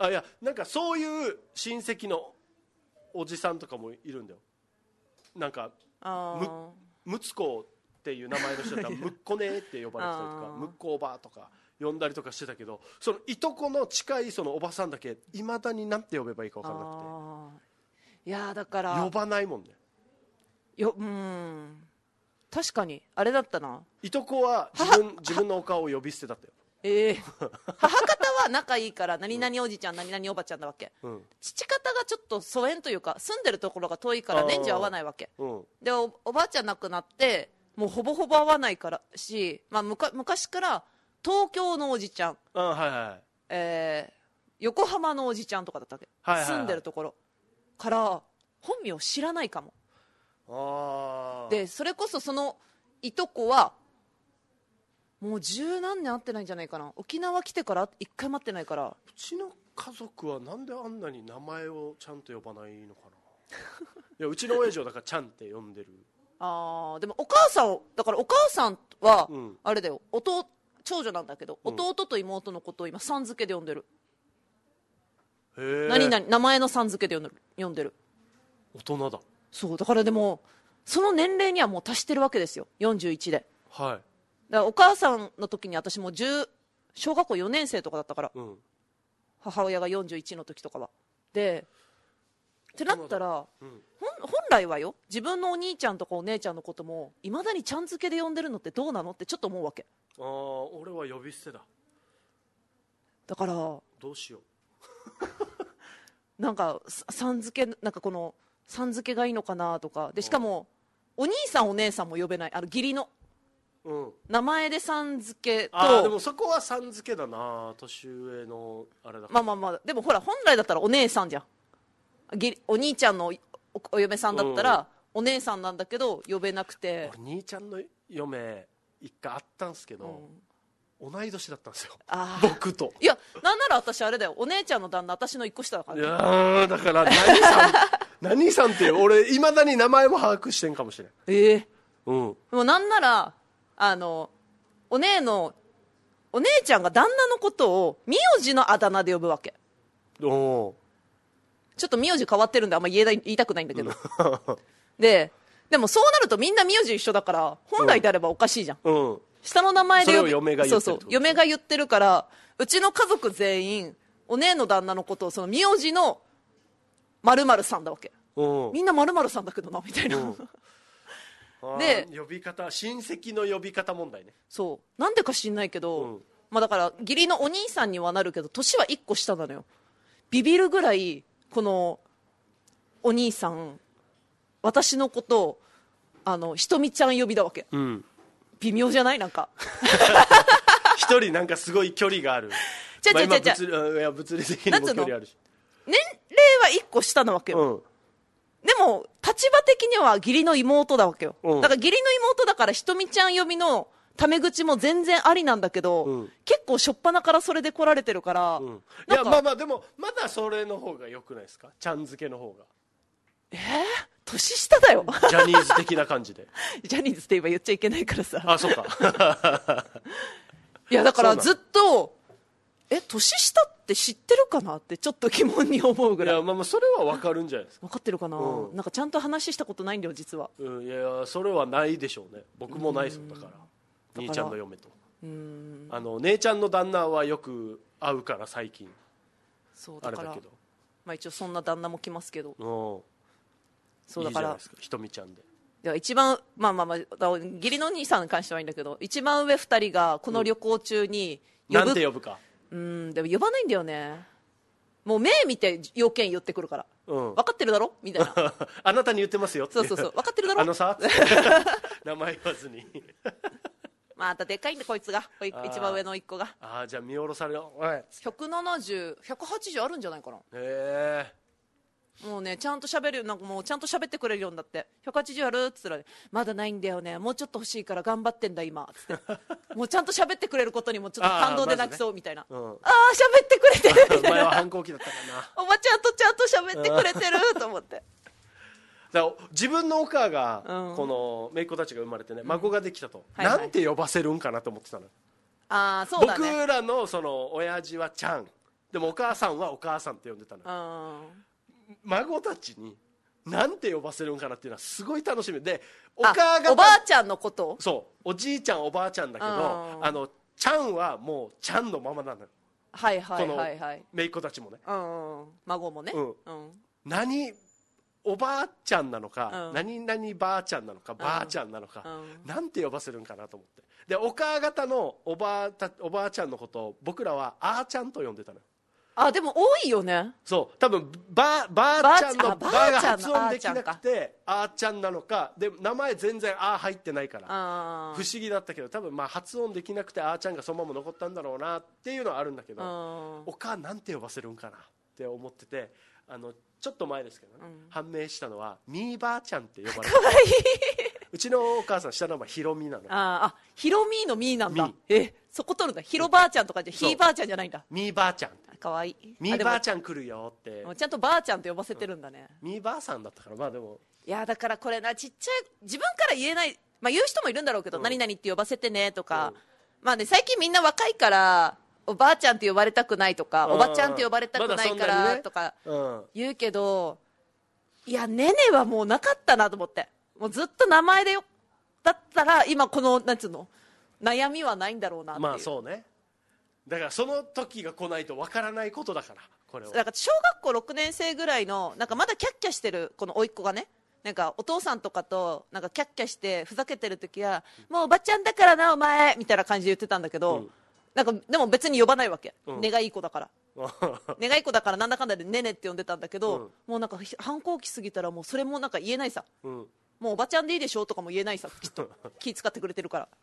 あ、いやなんかそういう親戚のおじさんとかもいるんだよ。なんかあむむつこっていう名前の人だったらむっこねって呼ばれてたりとかむっこおばとか呼んだりとかしてたけど、そのいとこの近いそのおばさんだけいまだになんて呼べばいいか分からなくて。 あいやだから呼ばないもんね。 ようん確かにあれだったな。 いとこは自分自分のお顔を呼び捨てだったよ。 ええー、母方は仲いいから何々おじちゃん、うん、何々おばちゃんだわけ、うん、父方がちょっと疎遠というか住んでるところが遠いから年中会わないわけ、うん、で お, おばあちゃん亡くなってもうほぼほぼ会わないからし、まあ、むか昔から東京のおじちゃん、 あ、はいはい、 えー、横浜のおじちゃんとかだったわけ、はいはいはい、住んでるところから本名知らないかも。 あでそれこそそのいとこはもう十何年会ってないんじゃないかな。沖縄来てから一回待ってないから。うちの家族はなんであんなに名前をちゃんと呼ばないのかないやうちの親父はだからちゃんって呼んでる。 ああでもお母さんだからお母さんは、うん、あれだよ弟長女なんだけど、うん、弟と妹のことを今さん付けで呼んでる。 へえ。 何々名前のさん付けで呼んでる呼んでる。 大人だ。 そうだからでもその年齢にはもう達してるわけですよよんじゅういちで。 はい。 だからお母さんの時に私もじゅう小学校よねん生とかだったから、うん、母親がよんじゅういちの時とかはでってなったら、うん、本来はよ自分のお兄ちゃんとかお姉ちゃんのこともいまだにちゃん付けで呼んでるのってどうなのってちょっと思うわけ。 ああ俺は呼び捨てだ。 だからどうしようなんかさん付けなんかこのさん付けがいいのかなとかでしかもお兄さんお姉さんも呼べないあの義理の、うん、名前でさん付けとあでもそこはさん付けだな年上のあれだからまあまあまあでもほら本来だったらお姉さんじゃんお兄ちゃんの お, お嫁さんだったら、うん、お姉さんなんだけど呼べなくて俺兄ちゃんの嫁一回あったんすけど、うん、同い年だったんですよ僕と。 いやなんなら私あれだよお姉ちゃんの旦那私の一個下だから、ね、 いやだから何さん何さんって俺いまだに名前も把握してんかもしれん。 ええー、うん。 でもなんならあのお姉のお姉ちゃんが旦那のことを名字のあだ名で呼ぶわけ。 おちょっと名字変わってるんであんま言えない言いたくないんだけどででもそうなるとみんな名字一緒だから本来であればおかしいじゃん、 うんうん、 下の名前で呼ぶそれを嫁が言ってるそうそう嫁が言ってるからうちの家族全員お姉の旦那のことをその名字の〇〇さんだわけ。みんな〇〇さんだけどなみたいなで呼び方親戚の呼び方問題ね。 そうなんでか知んないけど、うんまあ、だから義理のお兄さんにはなるけど年はいっこ下なのよ。ビビるぐらいこのお兄さん私のことをあのひとみちゃん呼びだわけ、 うん、 微妙じゃないなんか一人なんかすごい距離がある。 ちゃちゃちゃちゃ、 まあ、物, いや物理的にも距離あるし年齢はいっこ下なわけよ、うんでも立場的には義理の妹だわけよ、うん、だから義理の妹だからひとみちゃん呼びのタメ口も全然ありなんだけど、うん、結構初っ端からそれで来られてるから、うん、 いやまあまあでもまだそれの方が良くないですかちゃん付けの方が。 えー、年下だよジャニーズ的な感じでジャニーズって言えば言っちゃいけないからさあそうかいやだからずっとえ年下って知ってるかなってちょっと疑問に思うぐらい。 いや、まあ、まあそれは分かるんじゃないですか。 分かってるかな、うん、なんかちゃんと話したことないんだよ実は、 うん、いやそれはないでしょうね。僕もないですよだから兄ちゃんの嫁とうんあの姉ちゃんの旦那はよく会うから最近そうだからあれだけど、 まあ、一応そんな旦那も来ますけどうんそうだからいいじゃないですかひとみちゃんで。 では一番まあまあまあ義理の兄さんに関してはいいんだけど一番上ふたりがこの旅行中に呼ぶ、うん、なんて呼ぶかうんでも呼ばないんだよね。もう目見て要件言ってくるから、うん、分かってるだろみたいなあなたに言ってますよってそうそうそう分かってるだろあのさ名前言わずにまたでかいんだこいつが一番上のいっこがああじゃあ見下ろされるひゃくななじゅう、ひゃくはちじゅうあるんじゃないかな。 へえもうねちゃんと喋るなんかもうちゃんと喋ってくれるようになってひゃくはちじゅうあるって言ったら、ね、まだないんだよねもうちょっと欲しいから頑張ってんだ今つってもうちゃんと喋ってくれることにもちょっと感動で泣きそうみたいな あ,、まねうん、あー喋ってくれてるみたいな前は反抗期だったかなおばちゃんとちゃんと喋ってくれてると思ってだから自分のお母が、うん、この姪っ子たちが生まれてね孫ができたと、うんはいはい、なんて呼ばせるんかなと思ってたの。 あそうだ、ね、 僕らのその親父はちゃんでもお母さんはお母さんって呼んでたのよ。孫たちになんて呼ばせるんかなっていうのはすごい楽しみで、 お母がおばあちゃんのこと、 そうおじいちゃんおばあちゃんだけど、あのちゃんはもうちゃんのままなのよ。 はいはいはいはい。 姪っ子たちもね、 うん、孫もね、うん、 何おばあちゃんなのか、うん、何々ばあちゃんなのか、ばあちゃんなのか、うん、なんて呼ばせるんかなと思って、でお母方のおばあたおばあちゃんのことを僕らはあーちゃんと呼んでたのよ。 あ、でも多いよね。 そう多分ばばあちゃんのばが発音できなくてあーちゃんなのか、で名前全然あー入ってないから不思議だったけど、多分まあ発音できなくてあーちゃんがそのまま残ったんだろうなっていうのはあるんだけど、お母なんて呼ばせるんかなって思ってて、あのちょっと前ですけどね、うん、判明したのはみーばあちゃんって呼ばれて、かわいいうちのお母さん下の名前ひろみなの。 ああ、ひろみのみーなんだ。え、そこ取るんだ。ひろばあちゃんとかじゃひーばあちゃんじゃないんだ。 みーばあちゃん、 かわいい。 みーばあちゃん来るよって、 ちゃんとばあちゃんと呼ばせてるんだね。 みーばあさんだったから、まあでもいやだからこれな、ちっちゃい自分から言えない、まあ言う人もいるんだろうけど、うん、何々って呼ばせてねとか、うん、まあね、最近みんな若いからおばあちゃんって呼ばれたくないとか、おばちゃんって呼ばれたくないからとか言うけど、いやねねはもうなかったなと思って、もうずっと名前でよだったら今このなんつうの悩みはないんだろうなっていう。 まあそうね、だからその時が来ないとわからないことだから、これはだから小学校ろくねん生ぐらいのなんかまだキャッキャしてるこの甥っ子がね、なんかお父さんとかとなんかキャッキャしてふざけてる時は、もうおばちゃんだからなお前みたいな感じで言ってたんだけど、うん、なんかでも別に呼ばないわけ、うん、根がいい子だから根がいい子だからなんだかんだでねねって呼んでたんだけど、うん、もうなんか反抗期過ぎたらもうそれもなんか言えないさ、うん、もうおばちゃんでいいでしょとかも言えないさ、きっと気使ってくれてるから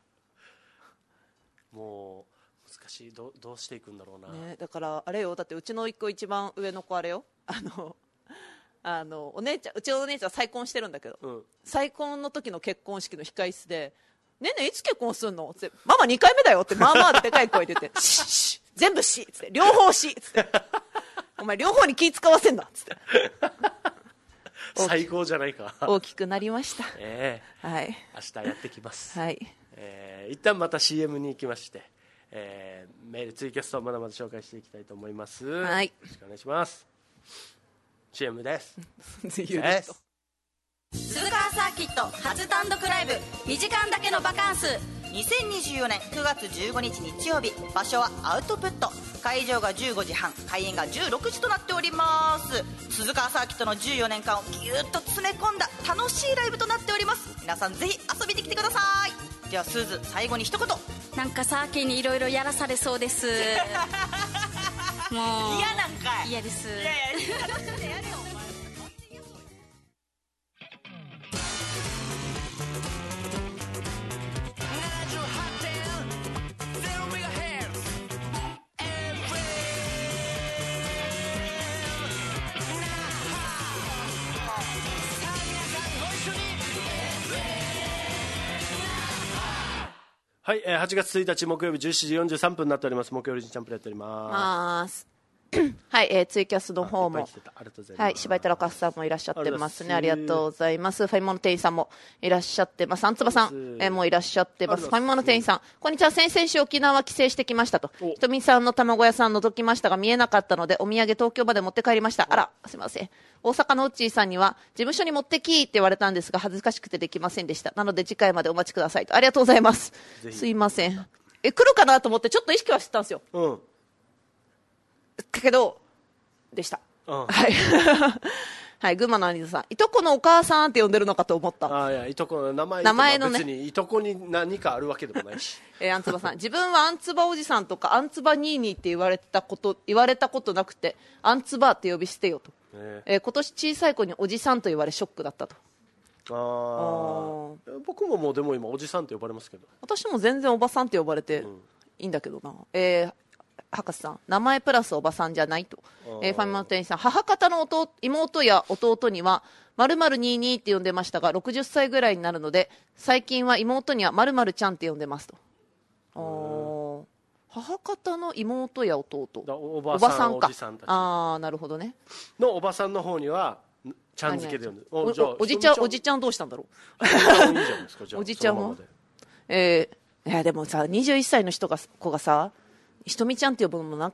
もう難しい、 ど, どうしていくんだろうな、 ね、だからあれよ、だってうちの一個一番上の子あれよ、あのあのお姉ちゃん、うちのお姉ちゃん再婚してるんだけど、うん、再婚の時の結婚式の控室でねえねえいつ結婚すんのってママにかいめだよってまあまあでかい声出てシッシッ全部しっつって両方しっつってお前両方に気使わせんなっつって最高じゃないか。 大きくなりました、 えーはい、 明日やってきます、 はいえー、一旦また シーエム に行きまして、えー、メールツイキャストをまだまだ紹介していきたいと思います、 はい、よろしくお願いします。 シーエム です鈴川サーキット初単独ライブにじかんだけのバカンス、にせんにじゅうよねんくがつじゅうごにち日曜日、場所はアウトプット、会場がじゅうごじはん、開演がじゅうろくじとなっております。鈴川サーキットのじゅうよねんかんをぎゅっと詰め込んだ楽しいライブとなっております。皆さんぜひ遊びに来てください。ではスーズ、最後に一言。 なんかサーキーにいろいろやらされそうですもう嫌なんかい嫌です。いやいややれよはい、えー、はちがつついたち木曜日じゅうしちじよんじゅうさんぷんになっております。木曜日チャンプルやっておりますはい、えー、ツイキャスの方も、はい、柴井太郎カフさんもいらっしゃってますね。ありがとうございます。ファイモノ店員さんもいらっしゃってます。あんつばさん、えー、もいらっしゃってます。ファイモノ店員さん、こんにちは。先々週沖縄帰省してきましたと。ひとみさんの卵屋さん覗きましたが見えなかったのでお土産東京まで持って帰りました。あら、すいません。大阪のうっちーさんには事務所に持ってきって言われたんですが恥ずかしくてできませんでした。なので次回までお待ちくださいと。ありがとうございます。すいません。え、来るかなと思ってちょっと意識はしてたんですよ。 うん。 だけどでした、うん、はいはい、群馬の兄さん、いとこのお母さんって呼んでるのかと思った。 あ、いや、いとこの名前、名前のね、別にいとこに何かあるわけでもないしえー、あんつばさん、自分はあんつばおじさんとかあんつば兄にって言われたこと言われたことなくて、あんつばって呼び捨てよと、えーえー、今年小さい子におじさんと言われショックだったと。 ああ、僕ももうでも今おじさんって呼ばれますけど、 私も全然おばさんって呼ばれていいんだけどな、うん、えー博士さん、名前プラスおばさんじゃないと、えー、ファミマの店員さん、母方の弟妹や弟には〇〇にじゅうにって呼んでましたがろくじゅっさいぐらいになるので最近は妹には〇〇ちゃんって呼んでますと。お母方の妹や弟、 おばさん、おばさんか、おじさんたち、 あー、なるほどね、 のおばさんの方にはちゃん付けで呼んで、お, お, お, おじちゃんおじちゃんどうしたんだろうおじちゃんも、えー、いやでもさにじゅういっさいの人が子がさひとみちゃんって呼ぶのもなんか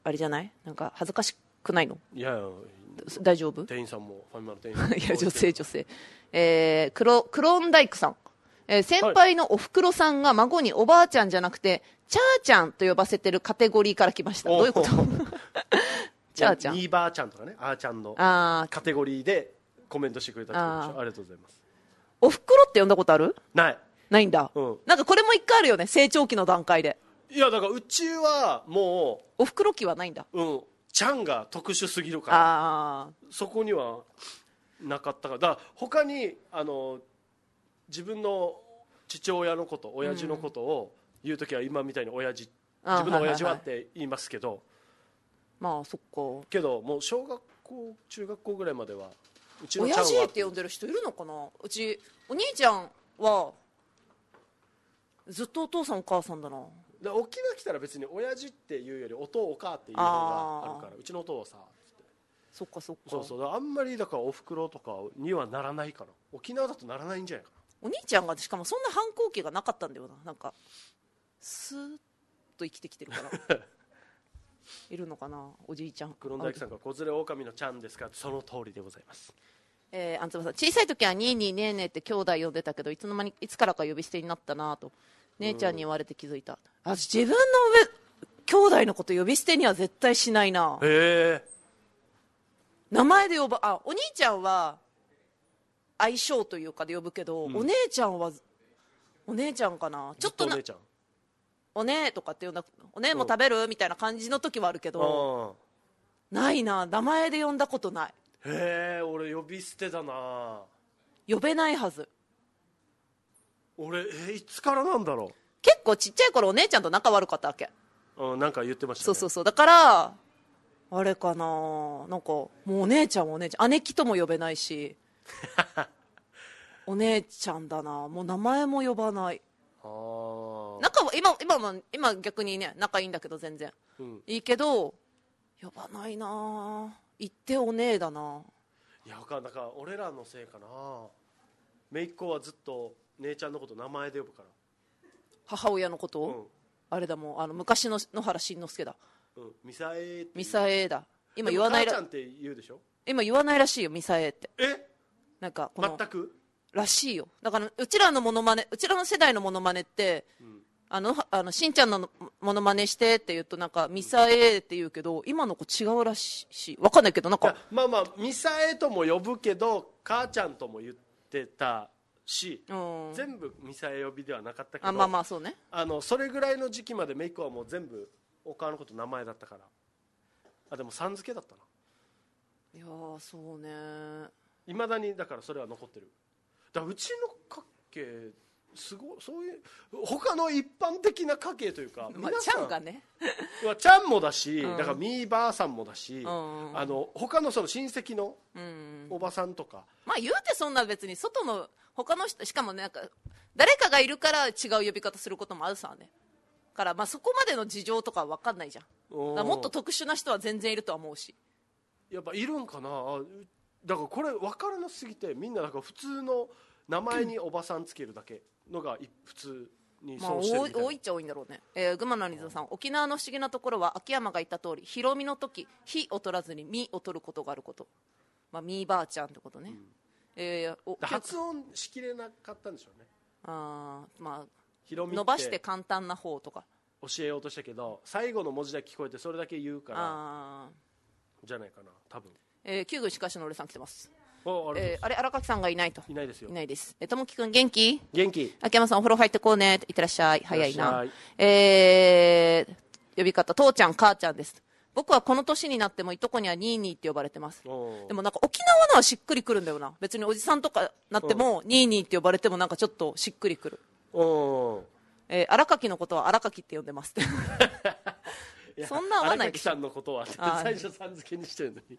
あれじゃない、なんか恥ずかしくないの？ いやいや大丈夫？ 店員さんもファミマの店員さんもいや女性女性、えー、クロクローンダイクさん、えー、先輩のおふくろさんが孫におばあちゃんじゃなくてチャーちゃんと呼ばせてるカテゴリーから来ました。どういうこと？チャーちゃん、 ニーバーちゃんとかね、あーちゃんのカテゴリーでコメントしてくれた人でしょ。 あ, ありがとうございます。 おふくろって呼んだことある？ ないないんだ、うん、なんかこれも一回あるよね、成長期の段階で。 いやだからうちはもうおふくろ期はないんだ。 うん、ちゃんが特殊すぎるからあそこにはなかったから。だから他にあの自分の父親のこと親父のことを言うときは今みたいに親父、うん、自分の親父はって言いますけど、はいはいはい、まあそっか。 けどもう小学校中学校ぐらいまではうちのちゃんは親父って呼んでる人いるのかな。うちお兄ちゃんはずっとお父さんお母さんだな。 で沖縄来たら別に親父っていうよりお父お母っていうのがあるから、うちのお父はさってそっかそっか。 そうそう、あんまりだからおふくろとかにはならないから、沖縄だとならないんじゃないかな。 お兄ちゃんがしかもそんな反抗期がなかったんだよな。なんかスーッと生きてきてるからいるのかなおじいちゃん。 黒大樹さんが子連れ狼のちゃんですか。その通りでございます。 えー、あんつばさん、小さい時はニーニーネーネーって兄弟呼んでたけどいつの間にいつからか呼び捨てになったなと姉ちゃんに言われて気づいた。あ、自分の上兄弟のこと呼び捨てには絶対しないな。 へえ。 名前で呼ばあお兄ちゃんは相性というかで呼ぶけど、うん、お姉ちゃんはお姉ちゃんかな、ちょっとなお姉ちゃんお姉とかって呼んだお姉も食べるみたいな感じの時はあるけど、ないな、名前で呼んだことない。 へえ、俺呼び捨てだな。 呼べないはず。 俺えー、いつからなんだろう。 結構ちっちゃい頃お姉ちゃんと仲悪かったわけ。 うん、なんか言ってましたね。 そうそうそう、だからあれかな、なんかもうお姉ちゃんはお姉ちゃん、姉貴とも呼べないしお姉ちゃんだな、もう名前も呼ばない。あ仲は 今, 今, も今逆にね仲いいんだけど全然、うん、いいけど呼ばないな。言ってお姉だな。 いや、なんか俺らのせいかな。姪っ子はずっと姉ちゃんのこと名前で呼ぶから。 母親のことを、うん、あれだもん、あの昔の野原しんのすけだ。 うん、ミサエミサエだ。今言わないら。 母ちゃんって言うでしょ。 今言わないらしいよ、ミサエって。 え？ なんかこの全くらしいよ。だからうちらのモノマネ、うちらの世代のモノマネって、うん、あのあのしんちゃんのモノマネしてって言うとなんかミサエって言うけど、今の子違うらしい。わかんないけどなんかまあまあミサエとも呼ぶけど母ちゃんとも言ってたし、うん、全部ミサエ呼びではなかったけど、 あまあまあそうね。あのそれぐらいの時期まで姪っ子はもう全部お母のこと名前だったから。あでもさん付けだったな。 いやーそうね。 いまだにだからそれは残ってる。だからうちの家系すごいそういう他の一般的な家系というか、 まあ、ちゃんがねちゃんもだし、うん、だからみーばあさんもだし、うん、あの他のその親戚のおばさんとか、うん、 まあ言うてそんな別に外の他の人しかもね、なんか誰かがいるから違う呼び方することもあるさね。からまあそこまでの事情とかは分かんないじゃん。だもっと特殊な人は全然いるとは思うし。 やっぱいるんかな。だからこれ分からなすぎてみんななんか普通の名前におばさんつけるだけのが普通にそうしてるみたいな、まあ、 多いっちゃ多いんだろうね。えー、群馬の水野さん、沖縄の不思議なところは秋山が言った通り、ひろみの時ひを取らずにみを取ることがあること。まあみーばあちゃんってことね、うん。えー、お発音しきれなかったんでしょうね。 あまあ伸ばして簡単な方とか教えようとしたけど最後の文字だけ聞こえてそれだけ言うからあじゃないかな多分。 えー、旧宮しかしの俺さん来てます。 あ れ、 えー、あれ荒垣さんがいないと。 いないですよ。 いないです。えともきくん元気？ 元気。 秋山さんお風呂入ってこうね。いってらっしゃい。早いな。えー、呼び方父ちゃん母ちゃんです。僕はこの年になってもいとこにはニーニーって呼ばれてます。でもなんか沖縄のはしっくりくるんだよな。別におじさんとかなってもニーニーって呼ばれてもなんかちょっとしっくりくる。おえー、荒垣のことは荒垣って呼んでますってそんな合わないでしょ。 荒垣さんのことは最初さん付けにしてるのに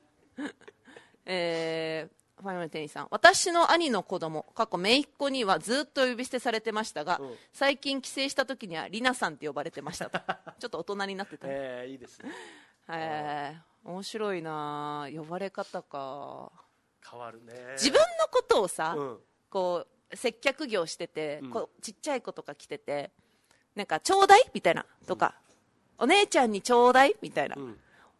えー、ファイナル店員さん、私の兄の子供過去姪っ子にはずっと呼び捨てされてましたが、うん、最近帰省した時にはリナさんって呼ばれてましたとちょっと大人になってた、ね、 えー、いいですね。 えー、面白いな。呼ばれ方か変わるね。 自分のことをさ、うん、こう接客業してて、うん、こうちっちゃい子とか来ててなんかちょうだいみたいなとか、うん、お姉ちゃんにちょうだいみたいな、うん、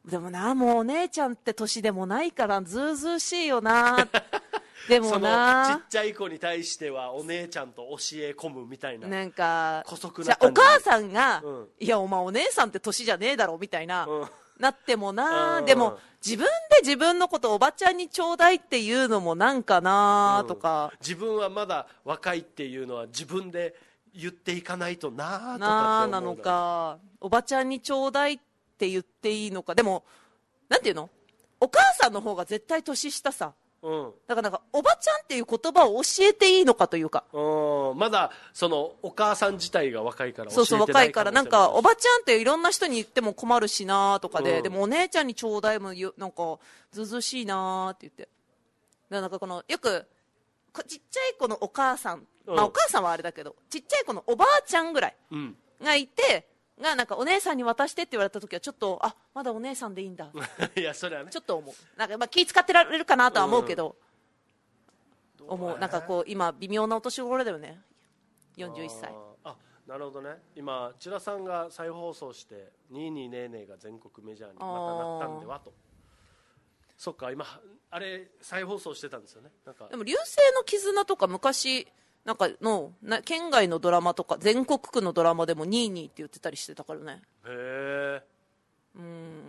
でもな、もうお姉ちゃんって年でもないからずうずうしいよなでもな、 そのちっちゃい子に対してはお姉ちゃんと教え込むみたいな、 なんか姑息な感じ、お母さんが、 うん、 いやお前お姉さんって年じゃねえだろみたいな、うん、なってもな、 うん、 でも自分で自分のことおばちゃんにちょうだいっていうのもなんかなとか、 うん、自分はまだ若いっていうのは自分で言っていかないとなとかって思うななのか、おばちゃんにちょうだいって言っていいのか。でもなんていうの、お母さんの方が絶対年下さ、うん、だからなんかおばちゃんっていう言葉を教えていいのかというか、 うん、まだそのお母さん自体が若いから教えてないかもしれない。 そうそう、若いからなんかおばちゃんっていろんな人に言っても困るしなとかで、うん、でもお姉ちゃんにちょうだいもなんかずうずうしいなって言って、だからなんかこのよくちっちゃい子のお母さん、うん、まあ、お母さんはあれだけどちっちゃい子のおばあちゃんぐらいがいて、うん、がなんかお姉さんに渡してって言われた時はちょっと、あ、まだお姉さんでいいんだいやそれはねちょっと思う、なんかまあ気使ってられるかなとは思うけど、うん、思う、なんかこう今微妙なお年頃だよね、よんじゅういっさい。 ああ、なるほどね。今千田さんが再放送してにいにねーねーが全国メジャーにまたなったんではと。そっか、今あれ再放送してたんですよね。なんかでも流星の絆とか昔なんかのな県外のドラマとか全国区のドラマでもにいにって言ってたりしてたからね。 へえ。 うん、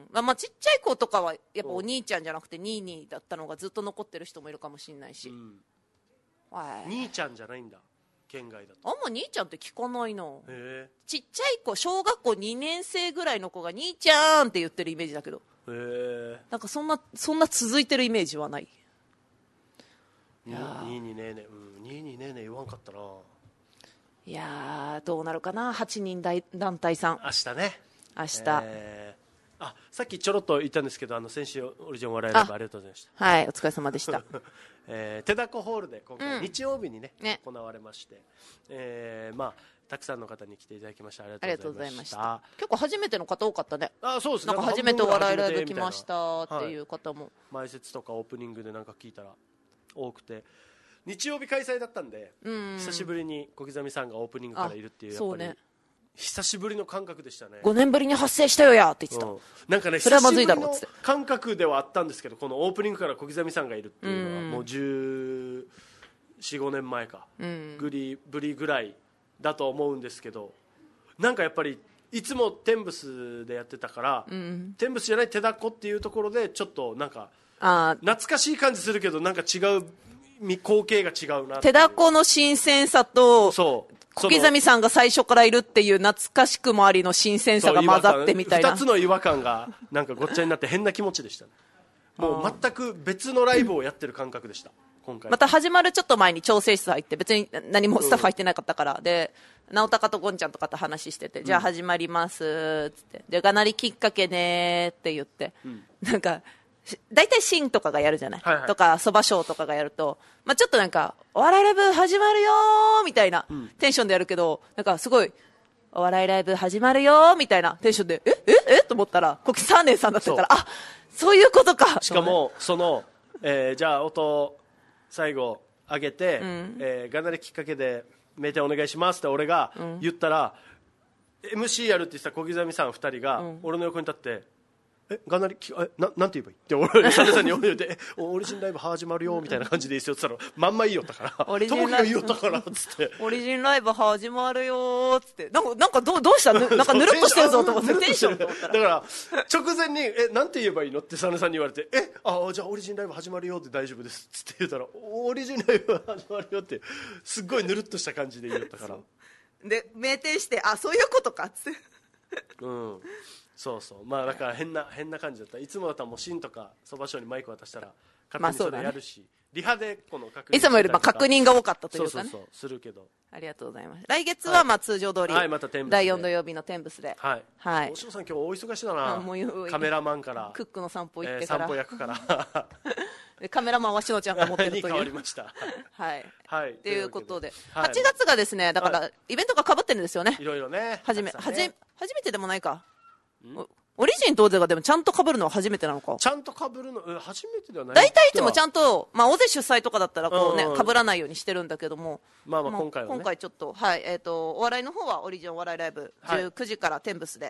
まあ、まあちっちゃい子とかはやっぱお兄ちゃんじゃなくてにいにだったのがずっと残ってる人もいるかもしれないし、うん、 はい、兄ちゃんじゃないんだ県外だと。 あんま兄ちゃんって聞かないな。 へちっちゃい子、小学校にねん生ぐらいの子が兄ちゃんって言ってるイメージだけど、 へなんかそんなそんな続いてるイメージはない。 にいにねーねー、うん、にいにねーねー言わんかったな。 いやーどうなるかな、はちにん大団体さん明日ね、 明日、 えー、あ、さっきちょろっと言ったんですけど、あの先週オリジンお笑いライブありがとうございました。 はい、お疲れ様でした、 えー、手だこホールで今回、うん、日曜日に ね, ね行われまして、えー、まあたくさんの方に来ていただきました。ありがとうございました。 結構初めての方多かったね。 あ、そうですね。 なんか初めてお笑いライブ来ましたっていう方も、はい、 前説とかオープニングでなんか聞いたら多くて、日曜日開催だったんで、うん久しぶりに小刻みさんがオープニングからいるっていう、やっぱりそうね、久しぶりの感覚でしたね。 ごねんぶりに発生したよやって言ってた、うん、 なんかね、 それはまずいだろうっつって、 久しぶりの感覚ではあったんですけど、このオープニングから小刻みさんがいるっていうのはもうじゅうよん、ごねんまえか、うん、ぐりぶりぐらいだと思うんですけど、なんかやっぱりいつもテンブスでやってたから、うん、テンブスじゃない手だこっていうところでちょっとなんか懐かしい感じするけど、なんか違う光景が違うな。 手だこの新鮮さとそう小刻みさんが最初からいるっていう懐かしくもありの新鮮さが混ざってみたいな、 ふたつの違和感がなんかごっちゃになって変な気持ちでしたね。もう全く別のライブをやってる感覚でした、今回。 また始まるちょっと前に調整室入って、別に何もスタッフ入ってなかったから、うん、で直高とゴンちゃんとかと話してて、うん、じゃあ始まりますっつって、でがなりきっかけねって言って、うん、なんか大体シンとかがやるじゃない、はいはい、とかそばショーとかがやると、まあ、ちょっとなんかお笑いライブ始まるよーみたいなテンションでやるけど、なんかすごいお笑いライブ始まるよーみたいなテンションで、えええと思ったらコキサーネンさんだったから、あ、そういうことか。 しかもその、えー、じゃあ音最後上げて、うん、えー、がなりきっかけで名店お願いしますって俺が言ったら、うん、エムシー やるって言ってた小刻みさんふたりが俺の横に立って、うんえがなりえ な, なんて言えばいいって俺サネさんに言ってオリジンライブ始まるよみたいな感じでいいですよって言ったらまんま言いよったからオリジンライブ言いよったからっつってオリジンライブ始まるよっつってなんかなんかどうどうしたなんかぬるっとしてるぞと思ってテンションと思ったらだから直前にえなんて言えばいいのってサネさんに言われてえあじゃあオリジンライブ始まるよって大丈夫ですっつって言ったらオリジンライブ始まるよってすっごいぬるっとした感じで言いよったからで酩酊してあそういうことかっつってうんそうそう、まあだから変な変な感じだった。いつもだったらもうシンとかそばショーにマイク渡したら勝手にそれやるし、まあね、リハでこの確認いつもよりまあ確認が多かったというかね。 そうそうそうするけど。 ありがとうございます。来月はまあ通常通り、 はい、また天だいよん土曜日の天ブスで、 はいはい。大城さん今日大忙しだな。もうカメラマンからクックの散歩行ってから、 えー、散歩役からでカメラマンはしのちゃんが持ってるというに変わりましたはいはいということで、はい、はちがつがですねだから、はい、イベントが被ってるんですよね。 いろいろね。 はじめ、ね、はじ初めてでもないか。オリジンとオゼがでもちゃんと被るのは初めてなのか。 ちゃんと被るの初めてではない。 大体いつもちゃんと、まあ、オゼ主催とかだったらこうね、被らないようにしてるんだけども、 まあまあ今回はね、 今回ちょっと、はい、えっと、お笑いの方はオリジンお笑いライブじゅうくじから天ブスで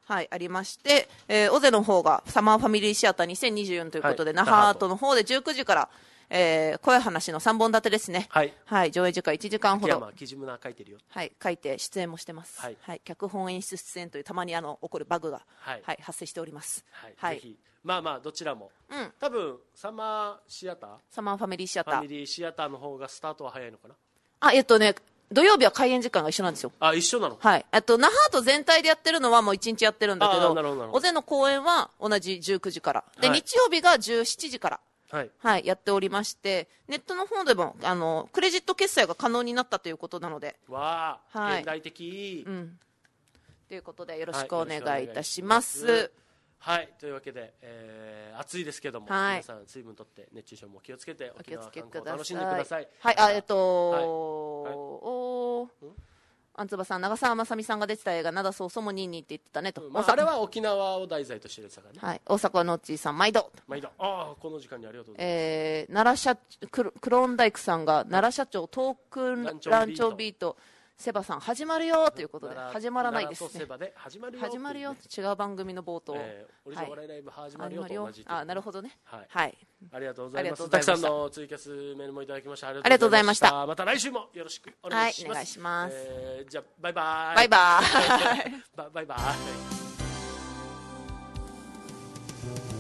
はい、ありまして、えー、尾瀬の方がサマーファミリーシアターにせんにじゅうよんということで、はい、那覇アートの方でじゅうくじから、えー、声話のさんぼん立てですね。はい。はい、上映時間いちじかんほど。 秋山、木島書いてるよ。 はい、書いて出演もしてます。はい。はい、脚本演出出演というたまにあの起こるバグが、はい、はい、発生しております。 はい。はい、ぜひ、まあまあどちらも。うん。多分サマーシアター。 サマーファミリーシアター。 ファミリーシアターの方がスタートは早いのかな。 あ、えっとね。土曜日は開演時間が一緒なんですよ。 あ、一緒なの？ はい。あと、那覇アート全体でやってるのはもう一日やってるんだけど、尾瀬の公演は同じじゅうくじから。で、はい、日曜日がじゅうしちじから。はい。はい、やっておりまして、ネットの方でも、あの、クレジット決済が可能になったということなので。 わあ、はい。現代的。 うん。ということで、よろしくお願いいたします。はい、 はい、というわけで、えー、暑いですけども、はい、皆さん水分取って熱中症も気をつけて沖縄観光を楽しんでください。 はい、あ、えっと、はい、おあんつばさん、長澤まさみさんが出てた映画、灘そうそもににって言ってたねと。 まあ、あれは沖縄を題材としてるさがね。 はい、大阪のっちーさん、毎度。 毎度。ああ、この時間にありがとうございます。 えー、奈良社、クローンダイクさんが、奈良社長、トークンランチョビート。セバさん始まるよということで始まらないですね。 始まるよ。 始まるよ。違う番組の冒頭。 えー、オリジナル笑いライブ始まるよと同じ。 あ、なるほどね。 はい。 はい。 ありがとうございます。たくさんのツイキャスメールもいただきました。 ありがとうございました。 また来週もよろしくお願いします。 はい、お願いします。 えー、じゃあバイバイ。 バイバイ。 バイバイ。